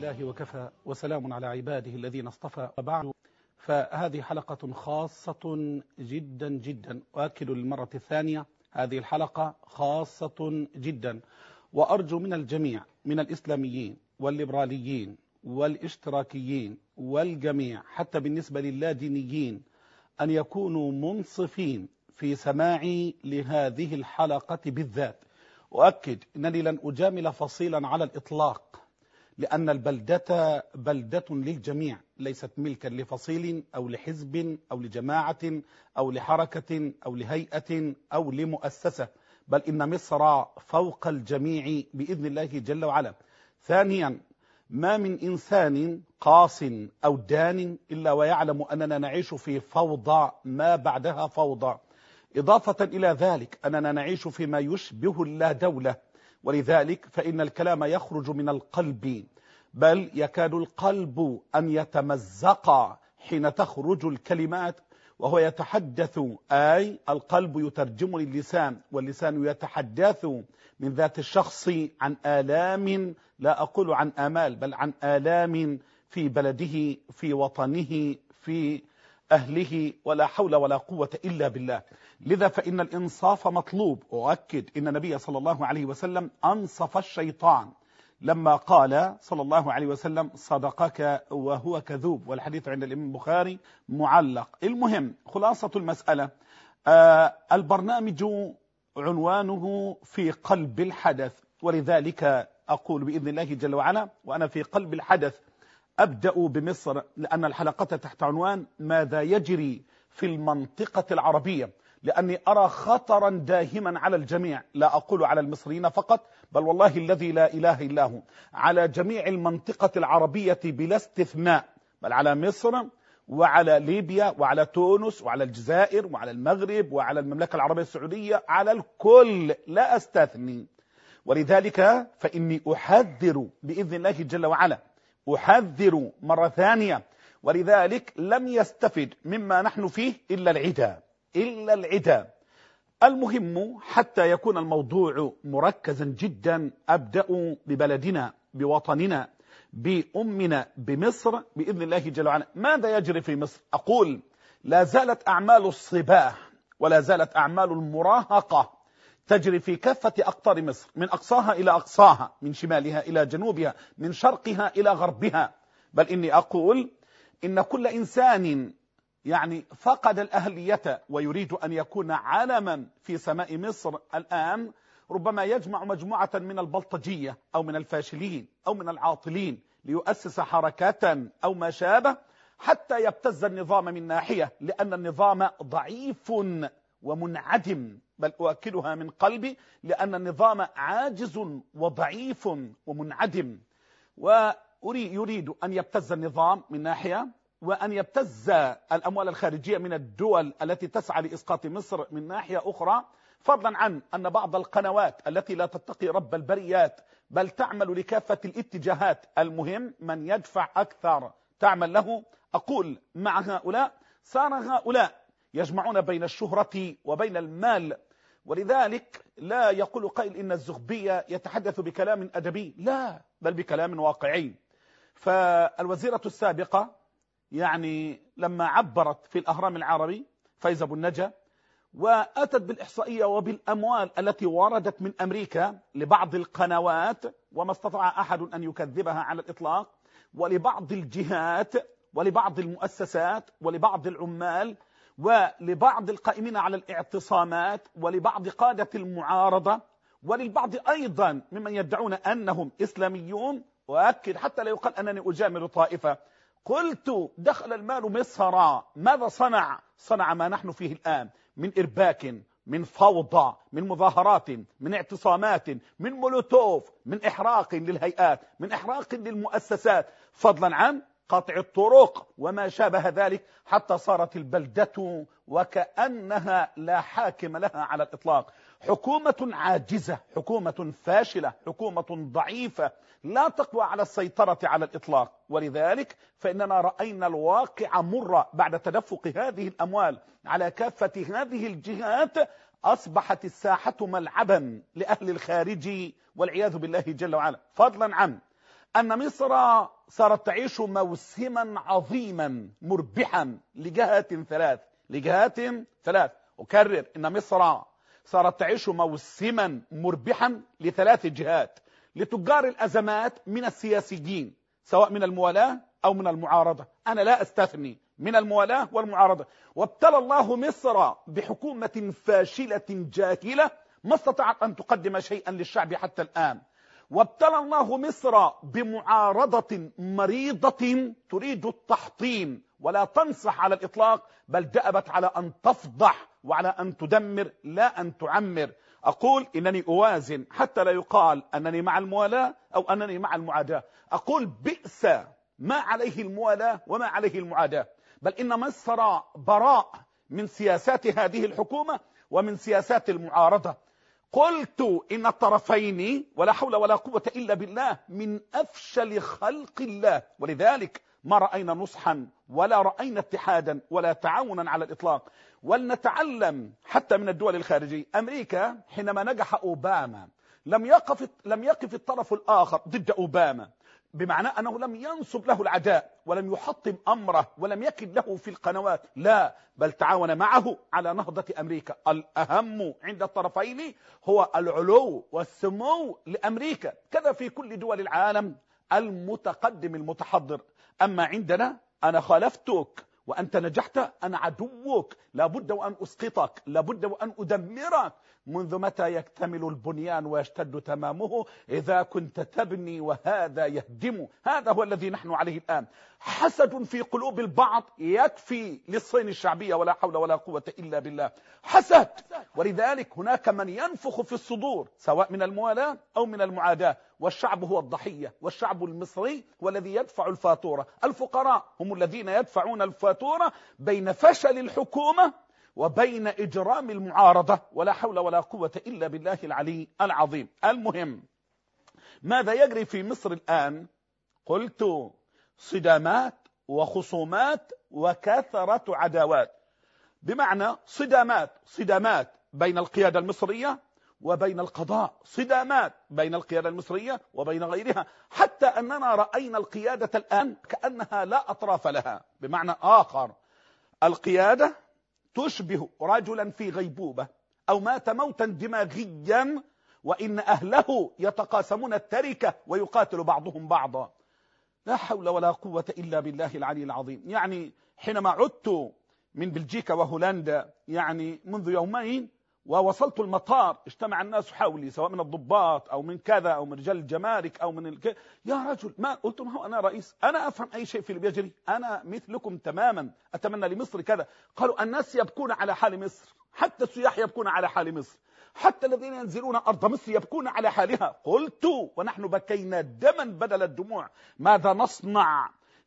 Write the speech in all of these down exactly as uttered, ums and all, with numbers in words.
لله وكفى وسلام على عباده الذين اصطفى. وبعد، فهذه حلقة خاصة جدا جدا، وأكد للمرة الثانية هذه الحلقة خاصة جدا، وأرجو من الجميع من الإسلاميين والليبراليين والاشتراكيين والجميع حتى بالنسبة للادينيين أن يكونوا منصفين في سماعي لهذه الحلقة بالذات. وأكد أنني لن أجامل فصيلا على الإطلاق، لأن البلدة بلدة للجميع، ليست ملكا لفصيل أو لحزب أو لجماعة أو لحركة أو لهيئة أو لمؤسسة، بل إن مصر فوق الجميع بإذن الله جل وعلا. ثانيا، ما من إنسان قاص أو دان إلا ويعلم أننا نعيش في فوضى ما بعدها فوضى، إضافة إلى ذلك أننا نعيش فيما يشبه اللا دولة، ولذلك فإن الكلام يخرج من القلب، بل يكاد القلب أن يتمزق حين تخرج الكلمات وهو يتحدث، أي القلب يترجم للسان واللسان يتحدث من ذات الشخص عن آلام، لا أقول عن آمال بل عن آلام في بلده في وطنه في أهله، ولا حول ولا قوة إلا بالله. لذا فإن الإنصاف مطلوب. وأؤكد إن النبي صلى الله عليه وسلم أنصف الشيطان لما قال صلى الله عليه وسلم: صدقك وهو كذوب، والحديث عند الإمام البخاري معلق. المهم، خلاصة المسألة، آه البرنامج عنوانه في قلب الحدث، ولذلك أقول بإذن الله جل وعلا وأنا في قلب الحدث أبدأ بمصر، لأن الحلقة تحت عنوان ماذا يجري في المنطقة العربية، لأني أرى خطرا داهما على الجميع، لا أقول على المصريين فقط، بل والله الذي لا إله إلا هو على جميع المنطقة العربية بلا استثناء، بل على مصر وعلى ليبيا وعلى تونس وعلى الجزائر وعلى المغرب وعلى المملكة العربية السعودية، على الكل لا أستثني. ولذلك فإني أحذر بإذن الله جل وعلا، أحذر مرة ثانية، ولذلك لم يستفد مما نحن فيه إلا العدا إلا العدا. المهم حتى يكون الموضوع مركزا جدا، أبدأ ببلدنا بوطننا بأمنا بمصر بإذن الله جل وعلا. ماذا يجري في مصر؟ أقول لا زالت أعمال الصباح ولا زالت أعمال المراهقة تجري في كافة أقطار مصر، من أقصاها إلى أقصاها، من شمالها إلى جنوبها، من شرقها إلى غربها. بل إني أقول إن كل إنسان يعني فقد الأهلية ويريد أن يكون علما في سماء مصر الآن ربما يجمع مجموعة من البلطجية أو من الفاشلين أو من العاطلين ليؤسس حركة أو ما شابه حتى يبتز النظام من ناحية، لأن النظام ضعيف ومنعدم، بل أؤكدها من قلبي، لأن النظام عاجز وضعيف ومنعدم، ويريد أن يبتز النظام من ناحية، وأن يبتز الأموال الخارجية من الدول التي تسعى لإسقاط مصر من ناحية أخرى، فضلا عن أن بعض القنوات التي لا تتقي رب البريات بل تعمل لكافة الاتجاهات، المهم من يدفع أكثر تعمل له. أقول مع هؤلاء صار هؤلاء يجمعون بين الشهرة وبين المال، ولذلك لا يقول قائل إن الزغبية يتحدث بكلام أدبي، لا، بل بكلام واقعي. فالوزيرة السابقة يعني لما عبرت في الأهرام العربي فايزة أبو النجا وأتت بالإحصائية وبالأموال التي وردت من أمريكا لبعض القنوات، وما استطاع أحد أن يكذبها على الإطلاق، ولبعض الجهات ولبعض المؤسسات ولبعض العمال ولبعض القائمين على الاعتصامات ولبعض قادة المعارضة وللبعض أيضا ممن يدعون أنهم إسلاميون. وأكد حتى لا يقال أنني أجامل طائفة، قلت دخل المال مصر، ماذا صنع؟ صنع ما نحن فيه الآن من إرباك، من فوضى، من مظاهرات، من اعتصامات، من مولوتوف، من إحراق للهيئات، من إحراق للمؤسسات، فضلا عن قطع الطرق وما شابه ذلك، حتى صارت البلدة وكأنها لا حاكم لها على الإطلاق. حكومة عاجزة، حكومة فاشلة، حكومة ضعيفة لا تقوى على السيطرة على الإطلاق. ولذلك فإننا رأينا الواقع مرة بعد تدفق هذه الأموال على كافة هذه الجهات، أصبحت الساحة ملعبا لأهل الخارج والعياذ بالله جل وعلا، فضلا عن أن مصر صارت تعيش موسما عظيما مربحا لجهات ثلاث لجهات ثلاث أكرر إن مصر صارت تعيش موسما مربحا لثلاث جهات: لتجار الأزمات من السياسيين سواء من الموالاة أو من المعارضة، أنا لا أستثني من الموالاة والمعارضة. وابتلى الله مصر بحكومة فاشلة جاهلة ما استطاعت أن تقدم شيئا للشعب حتى الآن. وابتلى الله مصر بمعارضة مريضة تريد التحطيم ولا تنصح على الإطلاق، بل دأبت على أن تفضح وعلى أن تدمر لا أن تعمر. أقول إنني أوازن حتى لا يقال أنني مع الموالاة أو أنني مع المعاداة. أقول بئس ما عليه الموالاة وما عليه المعاداة، بل إن مصر براء من سياسات هذه الحكومة ومن سياسات المعارضة. قلت إن الطرفين ولا حول ولا قوة إلا بالله من أفشل خلق الله، ولذلك ما رأينا نصحا ولا رأينا اتحادا ولا تعاونا على الإطلاق. ولنتعلم حتى من الدول الخارجية. أمريكا حينما نجح أوباما لم يقف لم يقف الطرف الآخر ضد أوباما، بمعنى أنه لم ينصب له العداء ولم يحطم أمره ولم يكد له في القنوات، لا، بل تعاون معه على نهضة أمريكا. الأهم عند الطرفين هو العلو والسمو لأمريكا، كذا في كل دول العالم المتقدم المتحضر. أما عندنا أنا خالفتك وأنت نجحت، أنا عدوك، لابد وأن أسقطك، لابد وأن أدمرك. منذ متى يكتمل البنيان ويشتد تمامه إذا كنت تبني وهذا يهدم؟ هذا هو الذي نحن عليه الآن. حسد في قلوب البعض يكفي للصين الشعبية ولا حول ولا قوة إلا بالله. حسد. ولذلك هناك من ينفخ في الصدور سواء من الموالاة أو من المعاداة، والشعب هو الضحية، والشعب المصري والذي يدفع الفاتورة. الفقراء هم الذين يدفعون الفاتورة بين فشل الحكومة وبين إجرام المعارضة ولا حول ولا قوة إلا بالله العلي العظيم. المهم، ماذا يجري في مصر الآن؟ قلت صدامات وخصومات وكثرة عداوات، بمعنى صدامات صدامات بين القيادة المصرية وبين القضاء، صدامات بين القيادة المصرية وبين غيرها، حتى أننا رأينا القيادة الآن كأنها لا أطراف لها. بمعنى آخر، القيادة تشبه رجلا في غيبوبة أو مات موتا دماغيا وإن أهله يتقاسمون التركة ويقاتل بعضهم بعضا. لا حول ولا قوة إلا بالله العلي العظيم. يعني حينما عدت من بلجيكا وهولندا يعني منذ يومين ووصلت المطار، اجتمع الناس حولي سواء من الضباط أو من كذا أو من رجال الجمارك أو من الك... يا رجل، ما قلت ما هو أنا رئيس، أنا أفهم أي شيء في اللي بيجري، أنا مثلكم تماما، أتمنى لمصر كذا. قالوا الناس يبكون على حال مصر، حتى السياح يبكون على حال مصر، حتى الذين ينزلون أرض مصر يبكون على حالها. قلت ونحن بكينا دما بدل الدموع، ماذا نصنع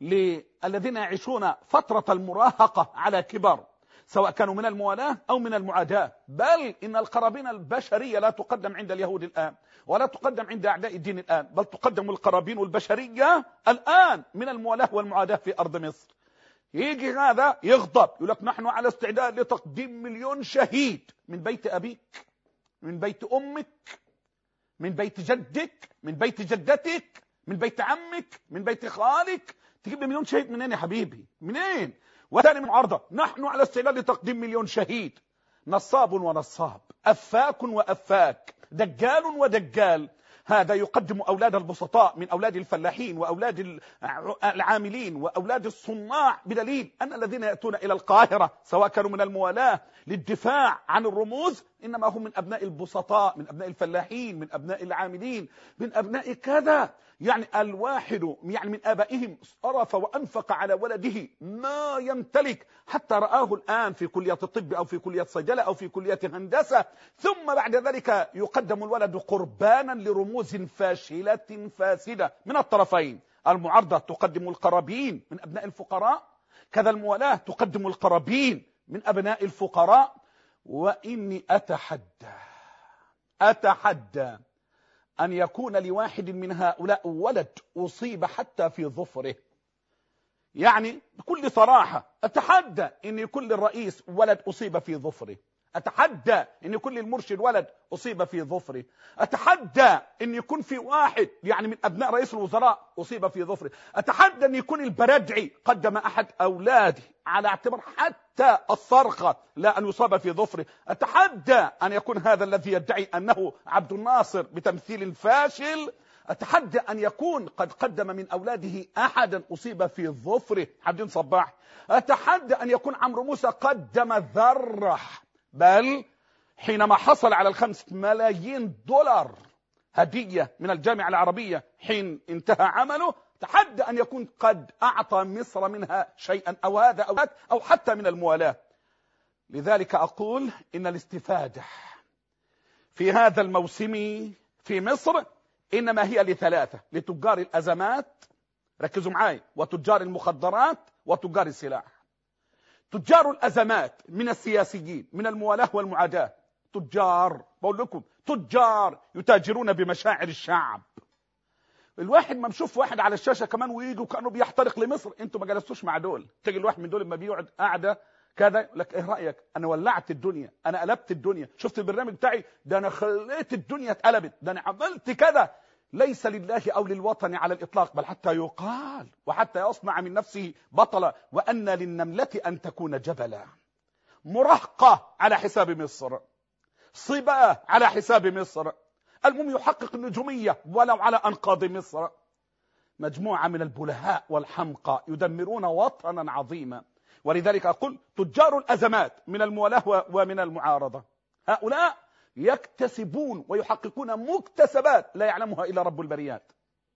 للذين يعيشون فترة المراهقة على كبر سواء كانوا من الموالاة أو من المعاداة؟ بل إن القرابين البشرية لا تقدم عند اليهود الآن ولا تقدم عند أعداء الدين الآن، بل تقدم القرابين البشرية الآن من الموالاة والمعاداة في أرض مصر. يجي هذا يغضب يقول لك نحن على استعداد لتقديم مليون شهيد من بيت أبيك، من بيت أمك، من بيت جدك، من بيت جدتك، من بيت عمك، من بيت خالك. تجيب مليون شهيد منين يا حبيبي؟ منين؟ وثاني معارضة، نحن على استعداد لتقديم مليون شهيد. نصاب ونصاب، أفاك وأفاك، دجال ودجال. هذا يقدم أولاد البسطاء من أولاد الفلاحين وأولاد العاملين وأولاد الصناع، بدليل أن الذين يأتون إلى القاهرة سواء كانوا من الموالاة للدفاع عن الرموز إنما هم من أبناء البسطاء، من أبناء الفلاحين، من أبناء العاملين، من أبناء كذا. يعني الواحد يعني من آبائهم صرف وأنفق على ولده ما يمتلك حتى رآه الآن في كلية الطب أو في كلية صيدلة أو في كلية هندسة، ثم بعد ذلك يقدم الولد قربانا لرموز فاشلة فاسدة من الطرفين. المعارضة تقدم القرابين من أبناء الفقراء، كذا الموالاة تقدم القرابين من أبناء الفقراء. وإني أتحدى أتحدى أن يكون لواحد من هؤلاء ولد أصيب حتى في ظفره. يعني بكل صراحة أتحدى أن يكون للرئيس ولد أصيب في ظفره. أتحدى أن يكون للمرشد ولد أصيب في ظفره. أتحدى أن يكون في واحد يعني من أبناء رئيس الوزراء أصيب في ظفره. أتحدى أن يكون البردعي قدم أحد أولاده على اعتبار حتى الصرخة لا أن يصاب في ظفره. أتحدى أن يكون هذا الذي يدعي أنه عبد الناصر بتمثيل فاشل، أتحدى أن يكون قد قدم من أولاده أحدا أصيب في ظفره، عبدين صباح. أتحدى أن يكون عمرو موسى قدم ذرة، بل حينما حصل على الخمسة ملايين دولار هدية من الجامعة العربية حين انتهى عمله، تحدى أن يكون قد أعطى مصر منها شيئا أو هذا أو ذاك أو حتى من الموالاة. لذلك أقول إن الاستفادة في هذا الموسم في مصر إنما هي لثلاثة: لتجار الأزمات، ركزوا معاي، وتجار المخدرات، وتجار السلاح. تجار الأزمات من السياسيين، من الموالاة والمعاداة، تجار، بقول لكم تجار يتاجرون بمشاعر الشعب. الواحد ما بشوف واحد على الشاشة كمان ويجي وكأنه بيحترق لمصر، انتوا ما جلستوش مع دول. تيجي الواحد من دول لما بيقعد قاعدة كذا يقول لك ايه رأيك؟ انا ولعت الدنيا، انا قلبت الدنيا، شفت البرنامج بتاعي ده، انا خليت الدنيا اتقلبت، ده انا عملت كذا. ليس لله أو للوطن على الإطلاق، بل حتى يقال وحتى يصنع من نفسه بطلا. وأن للنملة أن تكون جبلا. مرهقة على حساب مصر، صباة على حساب مصر، المهم يحقق النجومية ولو على أنقاض مصر. مجموعة من البلهاء والحمقى يدمرون وطنا عظيما. ولذلك أقول تجار الأزمات من الموالاة ومن المعارضة، هؤلاء يكتسبون ويحققون مكتسبات لا يعلمها إلا رب البريات.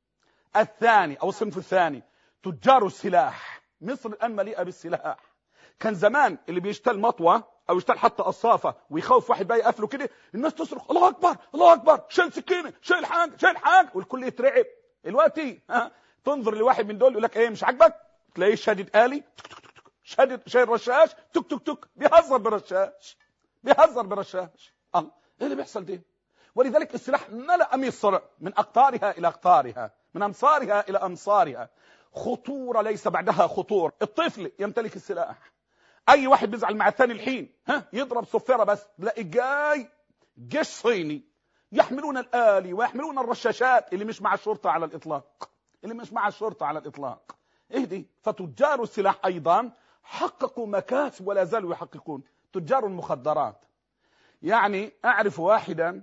الثاني أو الصنف الثاني تجار السلاح. مصر الآن مليئة بالسلاح. كان زمان اللي بيشتل مطوة أو يشتل حتى قصافة ويخوف واحد بقى يقفله كده، الناس تصرخ الله أكبر الله أكبر، شيل سكينة، شيل حاجة، شيل حاجة، والكل يترعب. دلوقتي ها تنظر لواحد من دول يقول لك ايه مش عاجبك، تلاقيه شادد آلي، شادد شايل رشاش، تك تك تك، بيهزر برشاش، بيهزر برشاش. الله، ايه اللي بيحصل ده؟ ولذلك السلاح ملأ مصر من أقطارها إلى أقطارها، من أمصارها إلى أمصارها. خطورة ليس بعدها خطور. الطفل يمتلك السلاح، أي واحد بيزعل مع الثاني الحين ها يضرب صفيرة بس تلاقي جاي جيش صيني يحملون الآلي ويحملون الرشاشات اللي مش مع الشرطة على الإطلاق، اللي مش مع الشرطة على الإطلاق. اهدي. فتجار السلاح أيضا حققوا مكاسب ولا زالوا يحققون. تجار المخدرات، يعني أعرف واحدا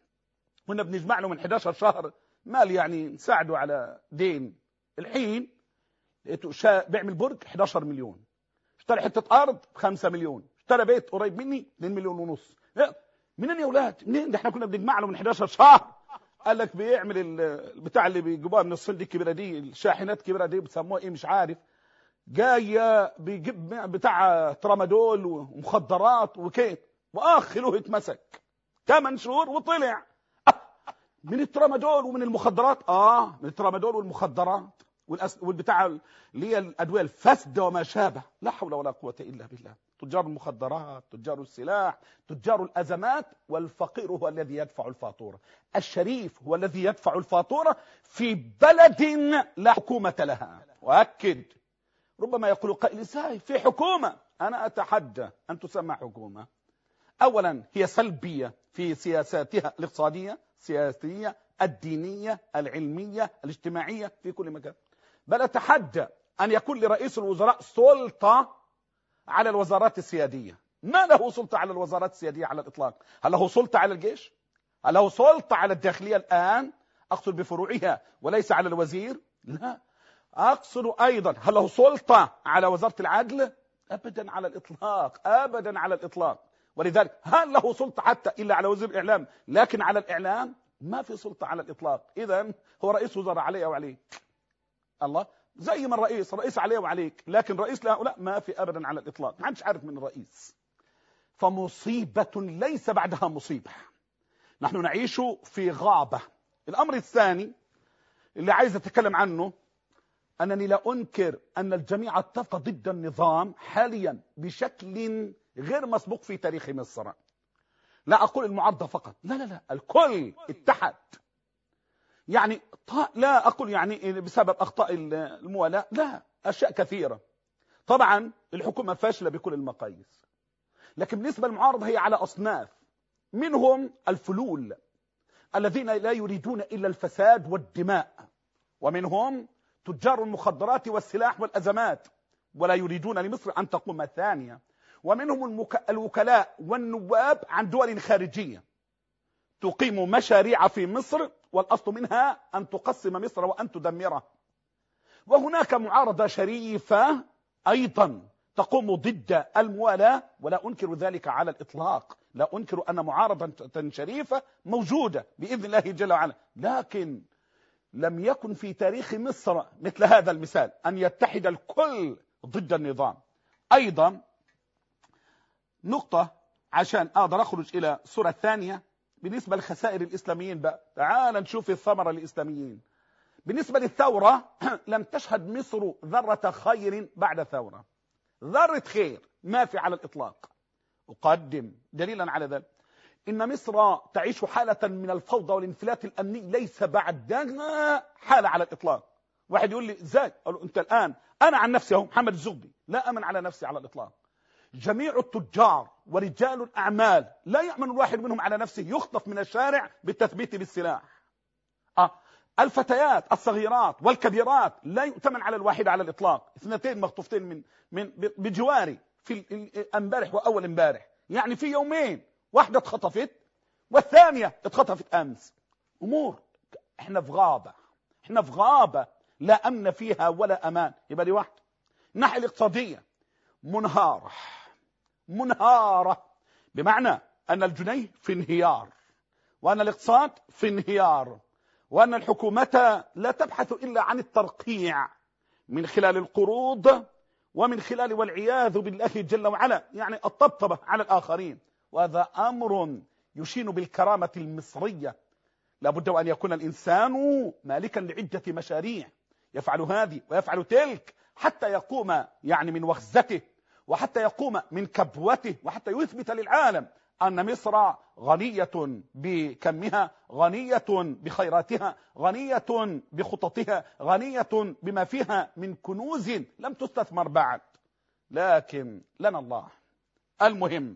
كنا بنجمع له من إحدى عشر شهر مال يعني نساعده على دين، الحين لقيته شا... بيعمل برج إحدى عشر مليون، اشترى حتة أرض بخمسة مليون، اشترى بيت قريب مني اثنين مليون ونص. منين يا أولاد منين؟ ده احنا كنا بنجمع له من إحدى عشر شهر. قال لك بيعمل البتاع اللي بيجيبوها من الصين دي الكبيرة دي، الشاحنات الكبيرة دي بيسموها ايه مش عارف، جاية بيجيب بتاع ترامادول ومخدرات وكيف، واخ له اتمسك ثمان شهور وطلع من الترامادول ومن المخدرات. اه من الترامادول والمخدرات والأس... والبتاع اللي هي الادويه الفاسده وما شابه. لا حول ولا قوه الا بالله. تجار المخدرات، تجار السلاح، تجار الازمات. والفقير هو الذي يدفع الفاتوره، الشريف هو الذي يدفع الفاتوره في بلد لا حكومه لها. واكد، ربما يقول قائل ازاي في حكومه؟ انا اتحدى ان تسمى حكومه. اولا هي سلبيه في سياساتها الاقتصاديه، السياسيه، الدينيه، العلميه، الاجتماعيه، في كل مكان. بل اتحدى ان يكون لرئيس الوزراء سلطه على الوزارات السياديه. ما له سلطه على الوزارات السياديه على الاطلاق. هل له سلطه على الجيش؟ هل له سلطه على الداخليه الان؟ اقصد بفروعها وليس على الوزير. لا، اقصد ايضا هل له سلطه على وزاره العدل؟ ابدا على الاطلاق، ابدا على الاطلاق. ولذلك هل له سلطه حتى الا على وزير الاعلام؟ لكن على الاعلام ما في سلطه على الاطلاق. اذا هو رئيس وزراء عليه وعليك. الله، زي ما الرئيس رئيس عليه وعليك، لكن رئيس لهؤلاء ما في ابدا على الاطلاق. ما حدش عارف من الرئيس. فمصيبه ليس بعدها مصيبه. نحن نعيش في غابه. الامر الثاني اللي عايز اتكلم عنه، انني لا انكر ان الجميع اتفق ضد النظام حاليا بشكل غير مسبوق في تاريخ مصر. لا اقول المعارضه فقط، لا لا لا، الكل اتحد. يعني لا اقول يعني بسبب اخطاء الموالاه، لا، اشياء كثيره. طبعا الحكومه فاشله بكل المقاييس، لكن بالنسبة للمعارضة هي على أصناف، منهم الفلول الذين لا يريدون إلا الفساد والدماء، ومنهم تجار المخدرات والسلاح والأزمات ولا يريدون لمصر أن تقوم ثانية، ومنهم الوكلاء والنواب عن دول خارجية تقيم مشاريع في مصر والأصل منها أن تقسم مصر وأن تدمرها. وهناك معارضة شريفة أيضا تقوم ضد الموالاة، ولا أنكر ذلك على الإطلاق، لا أنكر أن معارضة شريفة موجودة بإذن الله جل وعلا، لكن لم يكن في تاريخ مصر مثل هذا المثال أن يتحد الكل ضد النظام. أيضا نقطة عشان أقدر أخرج إلى الصورة الثانية بالنسبة لخسائر الإسلاميين بقى، تعال نشوف الثمرة للإسلاميين. بالنسبة للثورة لم تشهد مصر ذرة خير بعد الثورة، ذرة خير ما في على الإطلاق. أقدم دليلا على ذلك إن مصر تعيش حالة من الفوضى والانفلات الأمني ليس بعدها حالة على الإطلاق. واحد يقول لي إزاي؟ أقول له أنت الآن، أنا عن نفسي أهو محمد الزغبي لا أمن على نفسي على الإطلاق، جميع التجار ورجال الأعمال لا يأمن الواحد منهم على نفسه، يخطف من الشارع بالتثبيت بالسلاح. أه الفتيات الصغيرات والكبيرات لا يؤتمن على الواحد على الإطلاق، اثنتين مخطوفتين من من بجواري في امبارح وأول امبارح، يعني في يومين واحدة اتخطفت والثانية اتخطفت أمس. أمور احنا في غابة، احنا في غابة لا أمن فيها ولا أمان. يبقى دي واحدة. الناحية الاقتصادية منهارة منهارة بمعنى أن الجنيه في انهيار، وأن الاقتصاد في انهيار، وأن الحكومة لا تبحث إلا عن الترقيع من خلال القروض ومن خلال والعياذ بالله جل وعلا يعني الطبطبة على الآخرين، وهذا أمر يشين بالكرامة المصرية. لابد أن يكون الإنسان مالكا لعدة مشاريع يفعل هذه ويفعل تلك حتى يقوم يعني من وخزته، وحتى يقوم من كبوته، وحتى يثبت للعالم أن مصر غنية بكمها، غنية بخيراتها، غنية بخططها، غنية بما فيها من كنوز لم تستثمر بعد. لكن لنا الله. المهم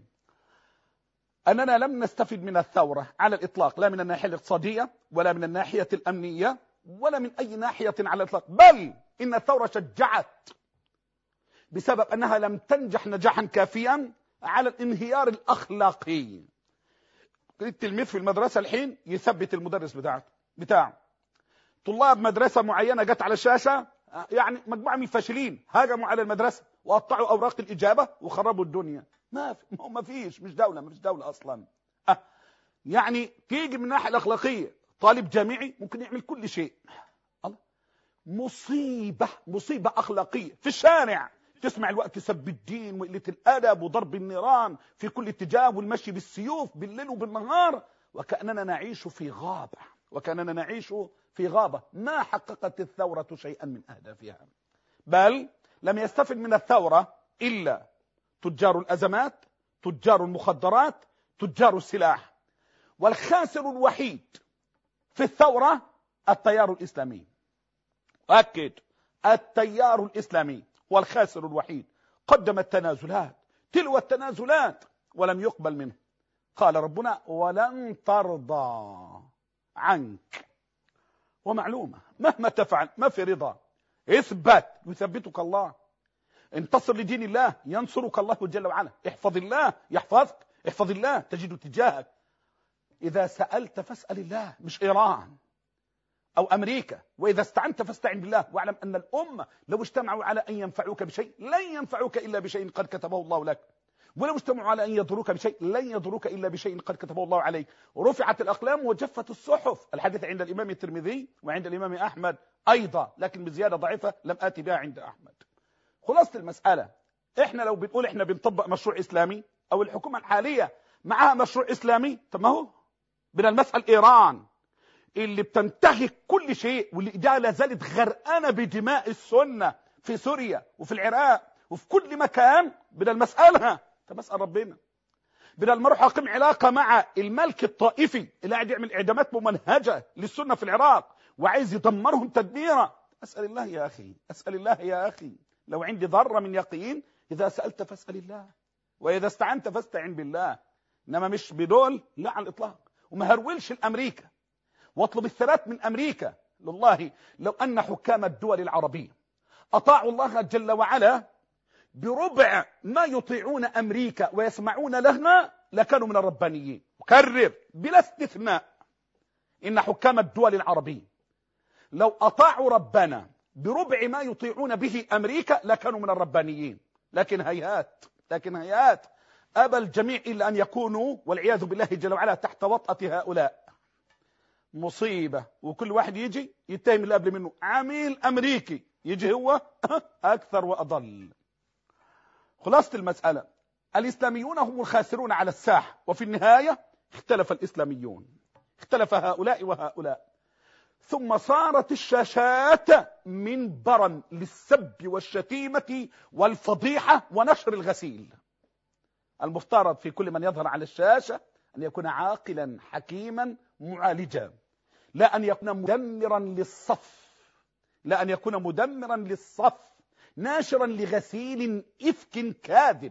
أننا لم نستفد من الثورة على الإطلاق، لا من الناحية الاقتصادية ولا من الناحية الأمنية ولا من أي ناحية على الإطلاق، بل إن الثورة شجعت بسبب أنها لم تنجح نجاحا كافيا على الانهيار الأخلاقي. التلميذ في المدرسة الحين يثبت المدرس بتاعه بتاعه طلاب مدرسة معينة جت على الشاشة، يعني مجموعة من الفاشلين هاجموا على المدرسة وقطعوا أوراق الإجابة وخربوا الدنيا. ما في ما فيش مش دولة مش دولة أصلا. أه يعني تيجي من الناحية الأخلاقية طالب جامعي ممكن يعمل كل شيء. الله، مصيبة مصيبة أخلاقية في الشارع. تسمع الوقت سب الدين وقلة الأدب وضرب النيران في كل اتجاه والمشي بالسيوف بالليل وبالنهار، وكأننا نعيش في غابة وكأننا نعيش في غابة. ما حققت الثورة شيئا من أهدافها، بل لم يستفد من الثورة إلا تجار الأزمات، تجار المخدرات، تجار السلاح. والخاسر الوحيد في الثورة التيار الإسلامي. أكد، التيار الإسلامي هو الخاسر الوحيد. قدم التنازلات تلو التنازلات ولم يقبل منه. قال ربنا ولن ترضى عنك، ومعلومة مهما تفعل ما في رضا. اثبت يثبتك الله، انتصر لدين الله ينصرك الله جل وعلا، احفظ الله يحفظك، احفظ الله تجد تجاهك. إذا سألت فاسأل الله مش إيران أو أمريكا، وإذا استعنت فاستعن بالله، واعلم أن الأمة لو اجتمعوا على أن ينفعوك بشيء لن ينفعوك إلا بشيء قد كتبه الله لك، ولو اجتمعوا على أن يضروك بشيء لن يضروك إلا بشيء قد كتبه الله عليك. رفعت الأقلام وجفت الصحف. الحديث عند الإمام الترمذي وعند الإمام أحمد أيضا، لكن بزيادة ضعيفة لم آتي بها عند أحمد. خلاصة المسألة، إحنا لو بنقول إحنا بنطبق مشروع إسلامي أو الحكومة الحالية معها مشروع إسلامي، طب ما هو بدنا نسأل إيران اللي بتنتهك كل شيء واللي إيدها لا زالت غرقانة بدماء السنة في سوريا وفي العراق وفي كل مكان، بدنا نسألها. طب اسأل ربنا. بدنا نروح أقيم علاقة مع الملك الطائفي اللي قاعد يعمل إعدامات ممنهجة للسنة في العراق وعايز يدمرهم تدميرا. أسأل الله يا أخي، أسأل الله يا أخي. لو عندي ذرة من يقين، إذا سألت فاسأل الله. وإذا استعنت فاستعن بالله، إنما مش بدول لا على الإطلاق. وما هرولش الأمريكا واطلب الثبات من أمريكا. والله لو أن حكام الدول العربية أطاعوا الله جل وعلا بربع ما يطيعون أمريكا ويسمعون لها لكانوا من الربانيين. أكرر بلا استثناء إن حكام الدول العربية لو أطاعوا ربنا بربع ما يطيعون به أمريكا لكانوا من الربانيين. لكن هيهات لكن هيهات أبى الجميع إلا أن يكونوا والعياذ بالله جل وعلا تحت وطأة هؤلاء. مصيبة. وكل واحد يجي يتهم اللي قبل منه. عميل أمريكي يجي هو أكثر وأضل. خلاصة المسألة، الإسلاميون هم الخاسرون على الساحة، وفي النهاية اختلف الإسلاميون، اختلف هؤلاء وهؤلاء، ثم صارت الشاشات منبرا للسب والشتيمة والفضيحة ونشر الغسيل. المفترض في كل من يظهر على الشاشة أن يكون عاقلا حكيما معالجا، لا أن يكون مدمرا للصف، لا أن يكون مدمرا للصف ناشرا لغسيل إفك كاذب.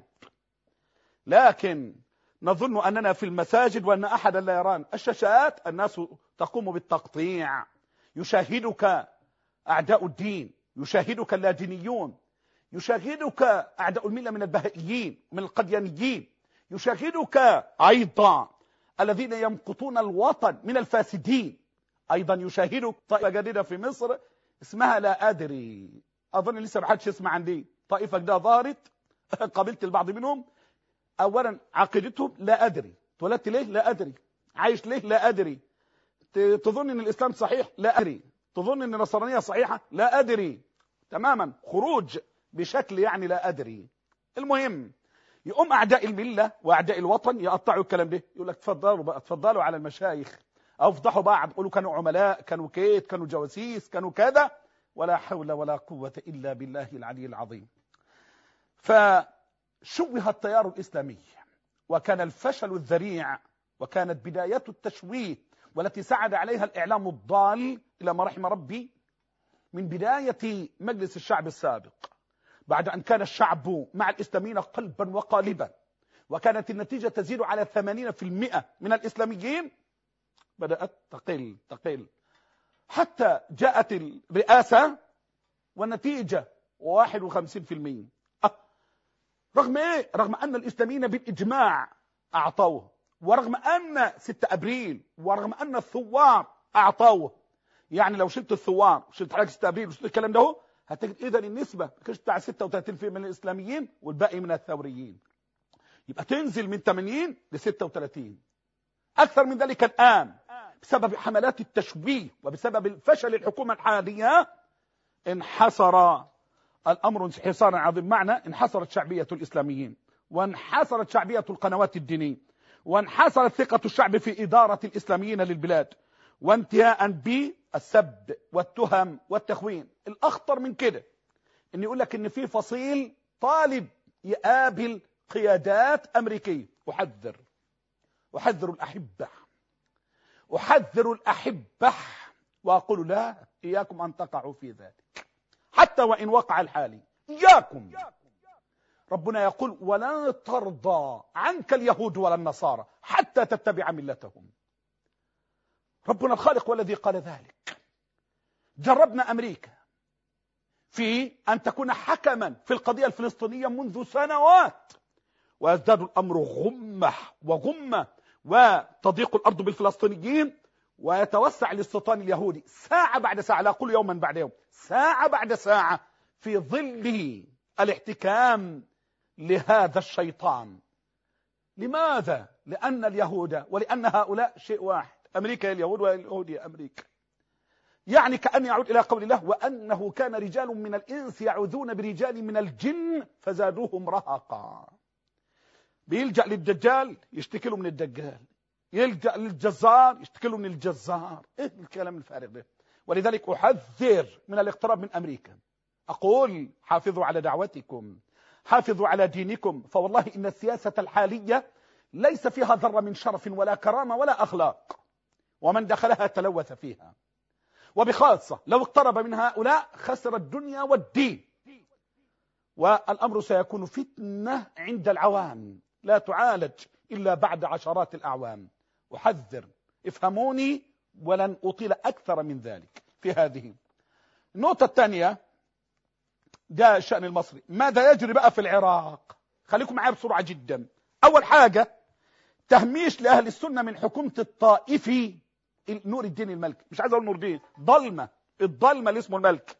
لكن نظن أننا في المساجد وأن أحدا لا يران. الشاشات الناس تقوم بالتقطيع، يشاهدك أعداء الدين، يشاهدك اللادينيون، يشاهدك أعداء الملة من البهائيين من القديانيين، يشاهدك أيضا الذين يمقطون الوطن من الفاسدين، أيضا يشاهدك طائفة جديدة في مصر اسمها لا أدري، أظن لسه ما حدش يسمع عن دي. طائفة جديدة ظهرت، قابلت البعض منهم، أولا عقيدتهم لا أدري، اتولدت ليه لا أدري، عايش ليه لا أدري، تظن أن الإسلام صحيح لا أدري، تظن أن النصرانية صحيحة لا أدري، تماما خروج بشكل يعني لا أدري. المهم يقوم أعداء الملة وأعداء الوطن يقطعوا الكلام ده، يقول لك تفضلوا بقى تفضلوا على المشايخ، أو فضحوا بعض، يقولوا كانوا عملاء، كانوا كيت، كانوا جواسيس، كانوا كذا، ولا حول ولا قوة إلا بالله العلي العظيم. فشوه التيار الإسلامي، وكان الفشل الذريع، وكانت بداية التشويه والتي ساعد عليها الإعلام الضال إلى ما رحم ربي من بداية مجلس الشعب السابق، بعد أن كان الشعب مع الإسلاميين قلبا وقالبا، وكانت النتيجة تزيد على ثمانين بالمئة من الإسلاميين، بدأت تقل تقل حتى جاءت الرئاسة والنتيجة واحد وخمسين بالمئة. أه. رغم إيه؟ رغم أن الإسلاميين بالإجماع أعطوه، ورغم أن ستة أبريل، ورغم أن الثوار أعطوه. يعني لو شلت الثوار وشلت حركة ستة أبريل وشلت الكلام ده هتجد إذن النسبة كانت بتاع ستة وثلاثين بالمئة من الإسلاميين والباقي من الثوريين، يبقى تنزل من ثمانين ل ستة وثلاثين. أكثر من ذلك الآن بسبب حملات التشويه وبسبب الفشل الحكومة الحالية انحصر الأمر انحصارا عظيم، معنى انحصرت شعبية الإسلاميين، وانحصرت شعبية القنوات الدينية، وانحصرت ثقة الشعب في إدارة الإسلاميين للبلاد، وانتهاء بالسب والتهم والتخوين. الأخطر من كده إن يقول لك إن في فصيل طالب يقابل قيادات أمريكية. أحذر أحذر الأحبة أحذر الأحبة وأقول لا، إياكم أن تقعوا في ذلك حتى وإن وقع الحالي، إياكم. ربنا يقول ولا ترضى عنك اليهود ولا النصارى حتى تتبع ملتهم. ربنا الخالق والذي قال ذلك. جربنا أمريكا في أن تكون حكما في القضية الفلسطينية منذ سنوات، ويزداد الأمر غمة وغمة، وتضيق الأرض بالفلسطينيين، ويتوسع الاستيطان اليهودي ساعة بعد ساعة، لا أقول يوما بعد يوم، ساعة بعد ساعة، في ظل الاحتكام لهذا الشيطان. لماذا؟ لأن اليهود ولأن هؤلاء شيء واحد، أمريكا اليهود واليهود أمريكا. يعني كأن يعود إلى قول الله وأنه كان رجال من الإنس يعوذون برجال من الجن فزادوهم رهقا. بيلجأ للدجال يشتكي له من الدجال، يلجأ للجزار يشتكي له من الجزار. إيه الكلام الفارغ ده؟ ولذلك أحذر من الاقتراب من أمريكا. أقول حافظوا على دعوتكم، حافظوا على دينكم، فوالله إن السياسة الحالية ليس فيها ذرة من شرف ولا كرامة ولا أخلاق، ومن دخلها تلوث فيها، وبخاصة لو اقترب من هؤلاء خسر الدنيا والدين. والأمر سيكون فتنة عند العوام لا تعالج إلا بعد عشرات الأعوام. أحذر، افهموني ولن أطيل أكثر من ذلك في هذه. النقطة الثانية ده الشأن المصري. ماذا يجري بقى في العراق؟ خليكم معايا بسرعة جدا. أول حاجة تهميش لأهل السنة من حكومة الطائفي نور الدين الملكي. مش عايز أقول نور الدين، ضلمة، الضلمة اللي اسمه الملك.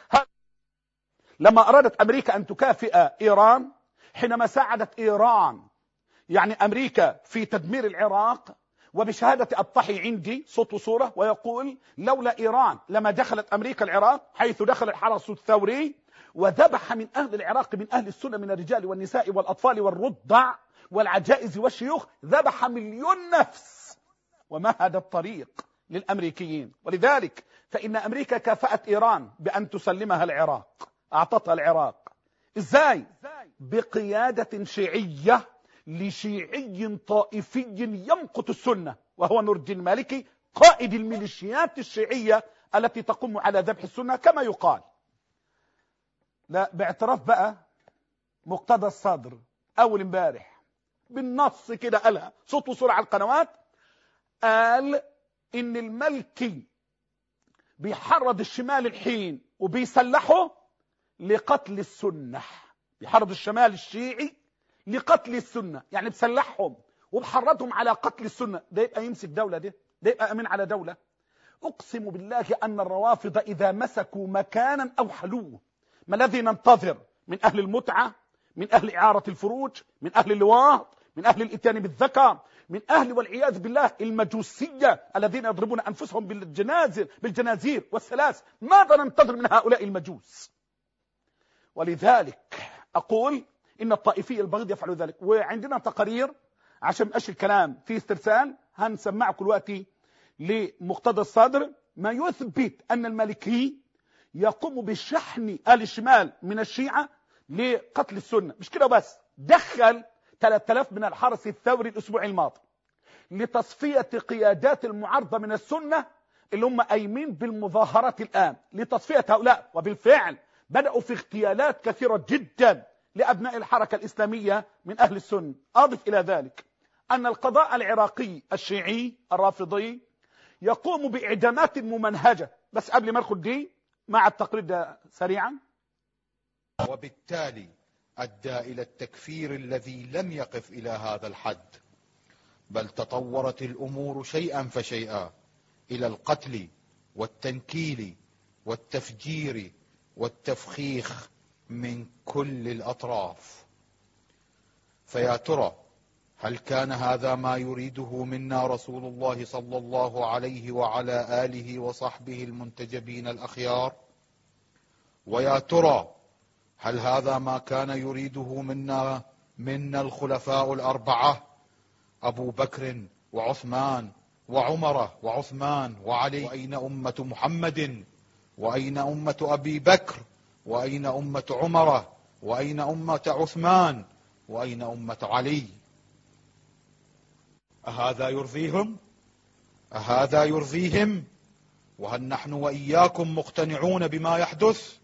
لما أرادت أمريكا أن تكافئ إيران حينما ساعدت إيران يعني أمريكا في تدمير العراق، وبشهادة الطحي عندي صوت وصورة ويقول لولا إيران لما دخلت أمريكا العراق، حيث دخل الحرس الثوري وذبح من أهل العراق من أهل السنة من الرجال والنساء والأطفال والرضع والعجائز والشيوخ، ذبح مليون نفس ومهد الطريق للأمريكيين. ولذلك فإن أمريكا كافأت إيران بأن تسلمها العراق، أعطتها العراق. إزاي؟ بقيادة شيعية لشيعي طائفي يمقت السنة، وهو نور الدين المالكي قائد الميليشيات الشيعية التي تقوم على ذبح السنة كما يقال. لا، باعتراف بقى مقتدى الصدر أول امبارح بالنص كده قالها صوت وصورة على القنوات، قال إن الملكي بيحرض الشمال الحين وبيسلحه لقتل السنة، بيحرض الشمال الشيعي لقتل السنة، يعني بسلحهم وبحرضهم على قتل السنة. ده يبقى يمسك دولة؟ ده ده يبقى أمين على دولة؟ أقسم بالله أن الروافض إذا مسكوا مكانا أوحلوه. ما الذي ننتظر من أهل المتعة، من أهل إعارة الفروج، من أهل اللواط، من أهل الإتيان بالذكر، من أهل والعياذ بالله المجوسية الذين يضربون أنفسهم بالجنازير بالجنازير والسلاس؟ ماذا ننتظر من هؤلاء المجوس؟ ولذلك أقول إن الطائفية البغيض يفعل ذلك. وعندنا تقارير عشان مبقاش الكلام في استرسال، هنسمعكم دلوقتي لمقتدى الصدر ما يثبت أن المالكي يقوم بشحن آل الشمال من الشيعة لقتل السنة. مش كده بس، دخل ثلاثة آلاف من الحرس الثوري الأسبوع الماضي لتصفية قيادات المعارضة من السنة اللي هم قايمين بالمظاهرات الآن، لتصفية هؤلاء. وبالفعل بدأوا في اغتيالات كثيرة جدا لأبناء الحركة الإسلامية من أهل السنة. أضف إلى ذلك أن القضاء العراقي الشيعي الرافضي يقوم بإعدامات ممنهجة. بس قبل ما ندخل دي مع التقرير ده سريعا. وبالتالي أدى إلى التكفير الذي لم يقف إلى هذا الحد، بل تطورت الأمور شيئا فشيئا إلى القتل والتنكيل والتفجير والتفخيخ من كل الأطراف. فيا ترى هل كان هذا ما يريده منا رسول الله صلى الله عليه وعلى آله وصحبه المنتجبين الأخيار؟ ويا ترى هل هذا ما كان يريده منا منا الخلفاء الأربعة أبو بكر وعثمان وعمر وعثمان وعلي؟ وأين أمة محمد؟ وأين أمة أبي بكر؟ وأين أمة عمر؟ وأين أمة عثمان؟ وأين أمة علي؟ أهذا يرضيهم؟ أهذا يرضيهم؟ وهل نحن وإياكم مقتنعون بما يحدث؟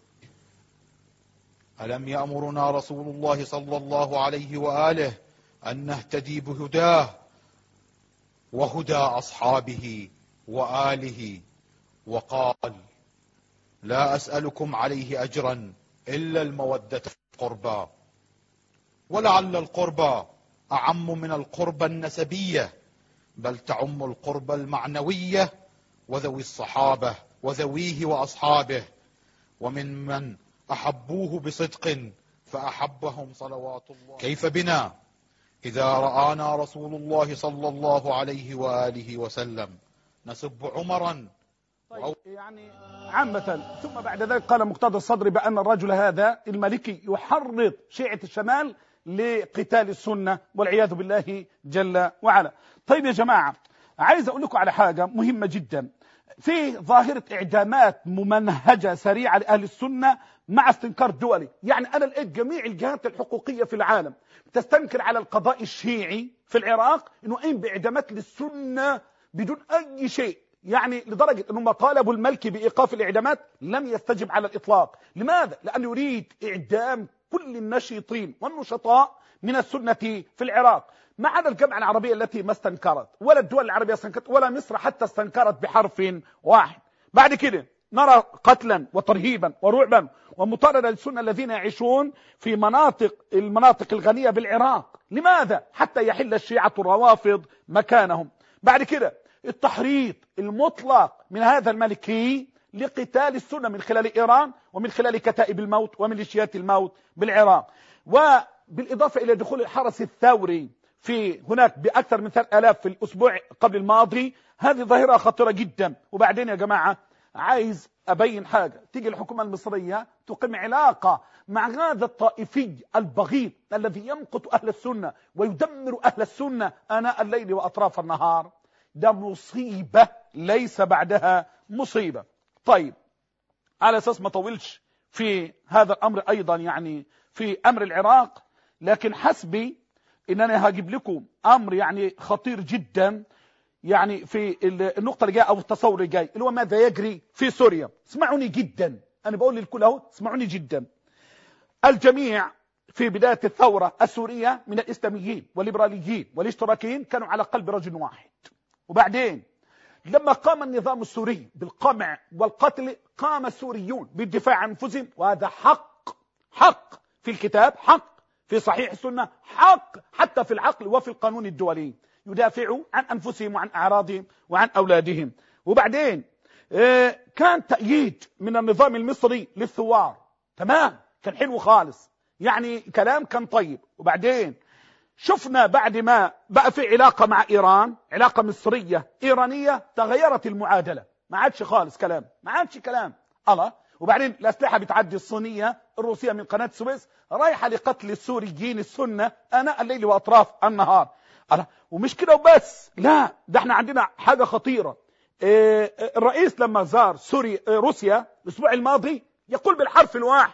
ألم يأمرنا رسول الله صلى الله عليه وآله أن نهتدي بهداه وهدى أصحابه وآله؟ وقال: لا أسألكم عليه أجرا إلا المودة في القربى. ولعل القربى أعم من القربى النسبية، بل تعم القربى المعنوية وذوي الصحابة وذويه وأصحابه، ومن من أحبوه بصدق فأحبهم صلوات الله. كيف بنا إذا رآنا رسول الله صلى الله عليه وآله وسلم نسب عمرا؟ طيب يعني عامة. ثم بعد ذلك قال مقتدى الصدر بأن الرجل هذا المالكي يحرض شيعة الشمال لقتال السنة والعياذ بالله جل وعلا. طيب يا جماعة، عايز أقول لكم على حاجة مهمة جدا. في ظاهرة إعدامات ممنهجة سريعة لأهل السنة مع استنكار دولي. يعني أنا لقيت جميع الجهات الحقوقية في العالم تستنكر على القضاء الشيعي في العراق أنه قام بإعدامات للسنة بدون أي شيء، يعني لدرجة أنهم طالبوا الملكي بإيقاف الإعدامات، لم يستجب على الإطلاق. لماذا؟ لأنه يريد إعدام كل النشيطين والنشطاء من السنة في العراق، ما عدا الجامعة العربية التي ما استنكرت، ولا الدول العربية استنكرت، ولا مصر حتى استنكرت بحرف واحد. بعد كده نرى قتلا وترهيبا ورعبا ومطاردة للسنة الذين يعيشون في مناطق المناطق الغنية بالعراق. لماذا؟ حتى يحل الشيعة الروافض مكانهم. بعد كده التحريض المطلق من هذا الملكي لقتال السنة من خلال إيران ومن خلال كتائب الموت وميليشيات الموت بالعراق، وبالإضافة إلى دخول الحرس الثوري في هناك بأكثر من ثلاثة آلاف في الأسبوع قبل الماضي. هذه ظاهرة خطيرة جدا. وبعدين يا جماعة عايز أبين حاجة، تيجي الحكومة المصرية تقيم علاقة مع هذا الطائفي البغيض الذي يمقت أهل السنة ويدمر أهل السنة آناء الليل وأطراف النهار. ده مصيبة ليس بعدها مصيبة. طيب على أساس ما طولش في هذا الأمر أيضا يعني في أمر العراق، لكن حسبي إنني هجيب لكم أمر يعني خطير جدا يعني في النقطة اللي جاية أو التصور اللي جاي، اللي هو ماذا يجري في سوريا. اسمعوني جدا، أنا بقول للكل أهو اسمعوني جدا. الجميع في بداية الثورة السورية من الإسلاميين والليبراليين والاشتراكيين كانوا على قلب رجل واحد. وبعدين لما قام النظام السوري بالقمع والقتل قام السوريون بالدفاع عن أنفسهم، وهذا حق، حق في الكتاب، حق في صحيح السنة، حق حتى في العقل وفي القانون الدولي، يدافعوا عن أنفسهم وعن أعراضهم وعن أولادهم. وبعدين كان تأييد من النظام المصري للثوار، تمام، كان حلو خالص، يعني كلام كان طيب. وبعدين شفنا بعد ما بقى في علاقة مع إيران، علاقة مصرية إيرانية، تغيرت المعادلة، ما عادش خالص كلام، ما عادش كلام الله. وبعدين الأسلحة بتعدي الصينية الروسية من قناة السويس رايحة لقتل السوريين السنة آناء الليل وأطراف النهار الله. ومش كده وبس، لا، ده احنا عندنا حاجة خطيرة. اه الرئيس لما زار سوريا روسيا الأسبوع الماضي يقول بالحرف الواحد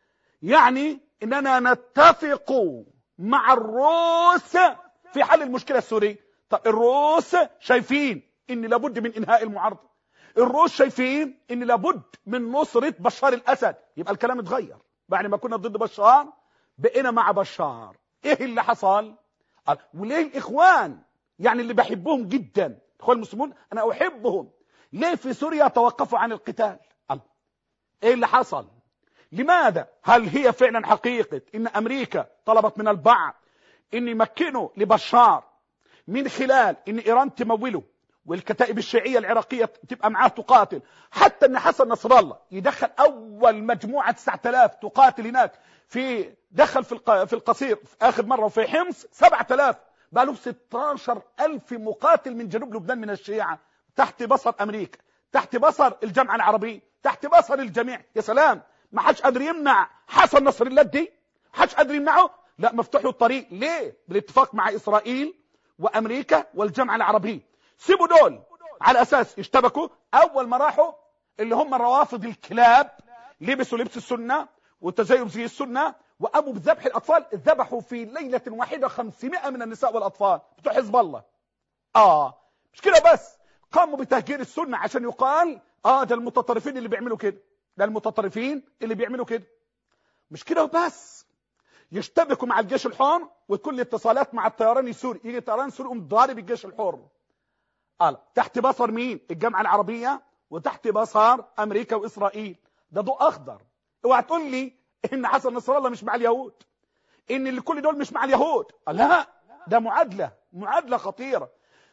يعني إننا نتفق مع الروس في حل المشكلة السورية. طب الروس شايفين ان لابد من انهاء المعارضة، الروس شايفين ان لابد من نصرة بشار الاسد. يبقى الكلام اتغير، بعد ما كنا ضد بشار بقينا مع بشار. ايه اللي حصل؟ وليه الاخوان يعني اللي بحبهم جدا، اخوان المسلمون انا احبهم، ليه في سوريا توقفوا عن القتال؟ ايه اللي حصل؟ لماذا؟ هل هي فعلا حقيقة ان امريكا طلبت من البعض ان يمكنوا لبشار من خلال ان ايران تموله والكتائب الشيعية العراقية تبقى معاه تقاتل، حتى ان حسن نصر الله يدخل اول مجموعة تسعة آلاف تقاتل هناك، في دخل في في القصير في اخر مرة وفي حمص سبعة آلاف، بقى له ستة عشر ألف مقاتل من جنوب لبنان من الشيعة تحت بصر امريكا، تحت بصر الجامعة العربية، تحت بصر الجميع. يا سلام، ما حدش قادر يمنع حسن نصر الله دي، حدش قادر يمنعه، لا مفتوح له الطريق. ليه؟ بالاتفاق مع اسرائيل وامريكا والجامعة العربية. سيبوا دول على اساس يشتبكوا. اول ما راحوا اللي هم الروافض الكلاب لبسوا لبس السنة والتزيب زي السنة وقاموا بذبح الاطفال، ذبحوا في ليلة واحدة خمسمائة من النساء والاطفال بتوع حزب الله. اه مش كده بس، قاموا بتهجير السنة عشان يقال اه ده المتطرفين اللي بيعملوا كده، ده المتطرفين اللي بيعملوا كده. مش كده وبس، يشتبكوا مع الجيش الحر وتكون الاتصالات مع الطيران السوري، يجي الطيران السوري يقوم ضارب الجيش الحر. قال تحت بصر مين؟ الجامعة العربية وتحت بصر امريكا واسرائيل. ده ضوء اخضر. اوعى تقول لي ان حسن نصر الله مش مع اليهود، ان اللي كل دول مش مع اليهود. لا، ده معادلة، معادلة خطيرة.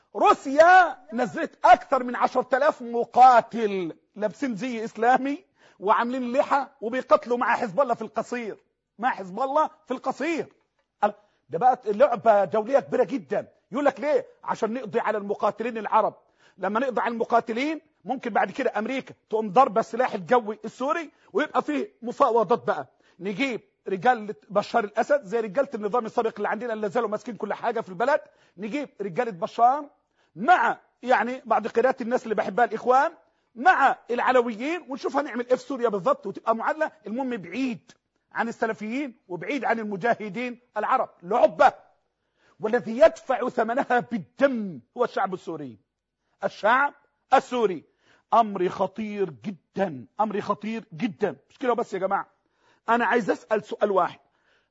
روسيا نزلت اكثر من عشرة آلاف مقاتل لابسين زي اسلامي وعاملين لحى وبيقتلوا مع حزب الله في القصير، مع حزب الله في القصير. ده بقت لعبة دولية كبيرة جدا. يقول لك ليه؟ عشان نقضي على المقاتلين العرب. لما نقضي على المقاتلين ممكن بعد كده امريكا تقوم ضربة السلاح الجوي السوري ويبقى فيه مفاوضات بقى، نجيب رجال بشار الاسد زي رجالة النظام السابق اللي عندنا اللي زالوا ماسكين كل حاجة في البلد، نجيب رجالة بشار مع يعني بعض قيادات الناس اللي بحبها الاخوان مع العلويين، ونشوف هنعمل ايه في سوريا بالضبط، وتبقى معادلة المهم بعيد عن السلفيين وبعيد عن المجاهدين العرب. لعبة، والذي يدفع ثمنها بالدم هو الشعب السوري، الشعب السوري. امر خطير جدا، امر خطير جدا. مش كده بس يا جماعة، انا عايز اسأل سؤال واحد،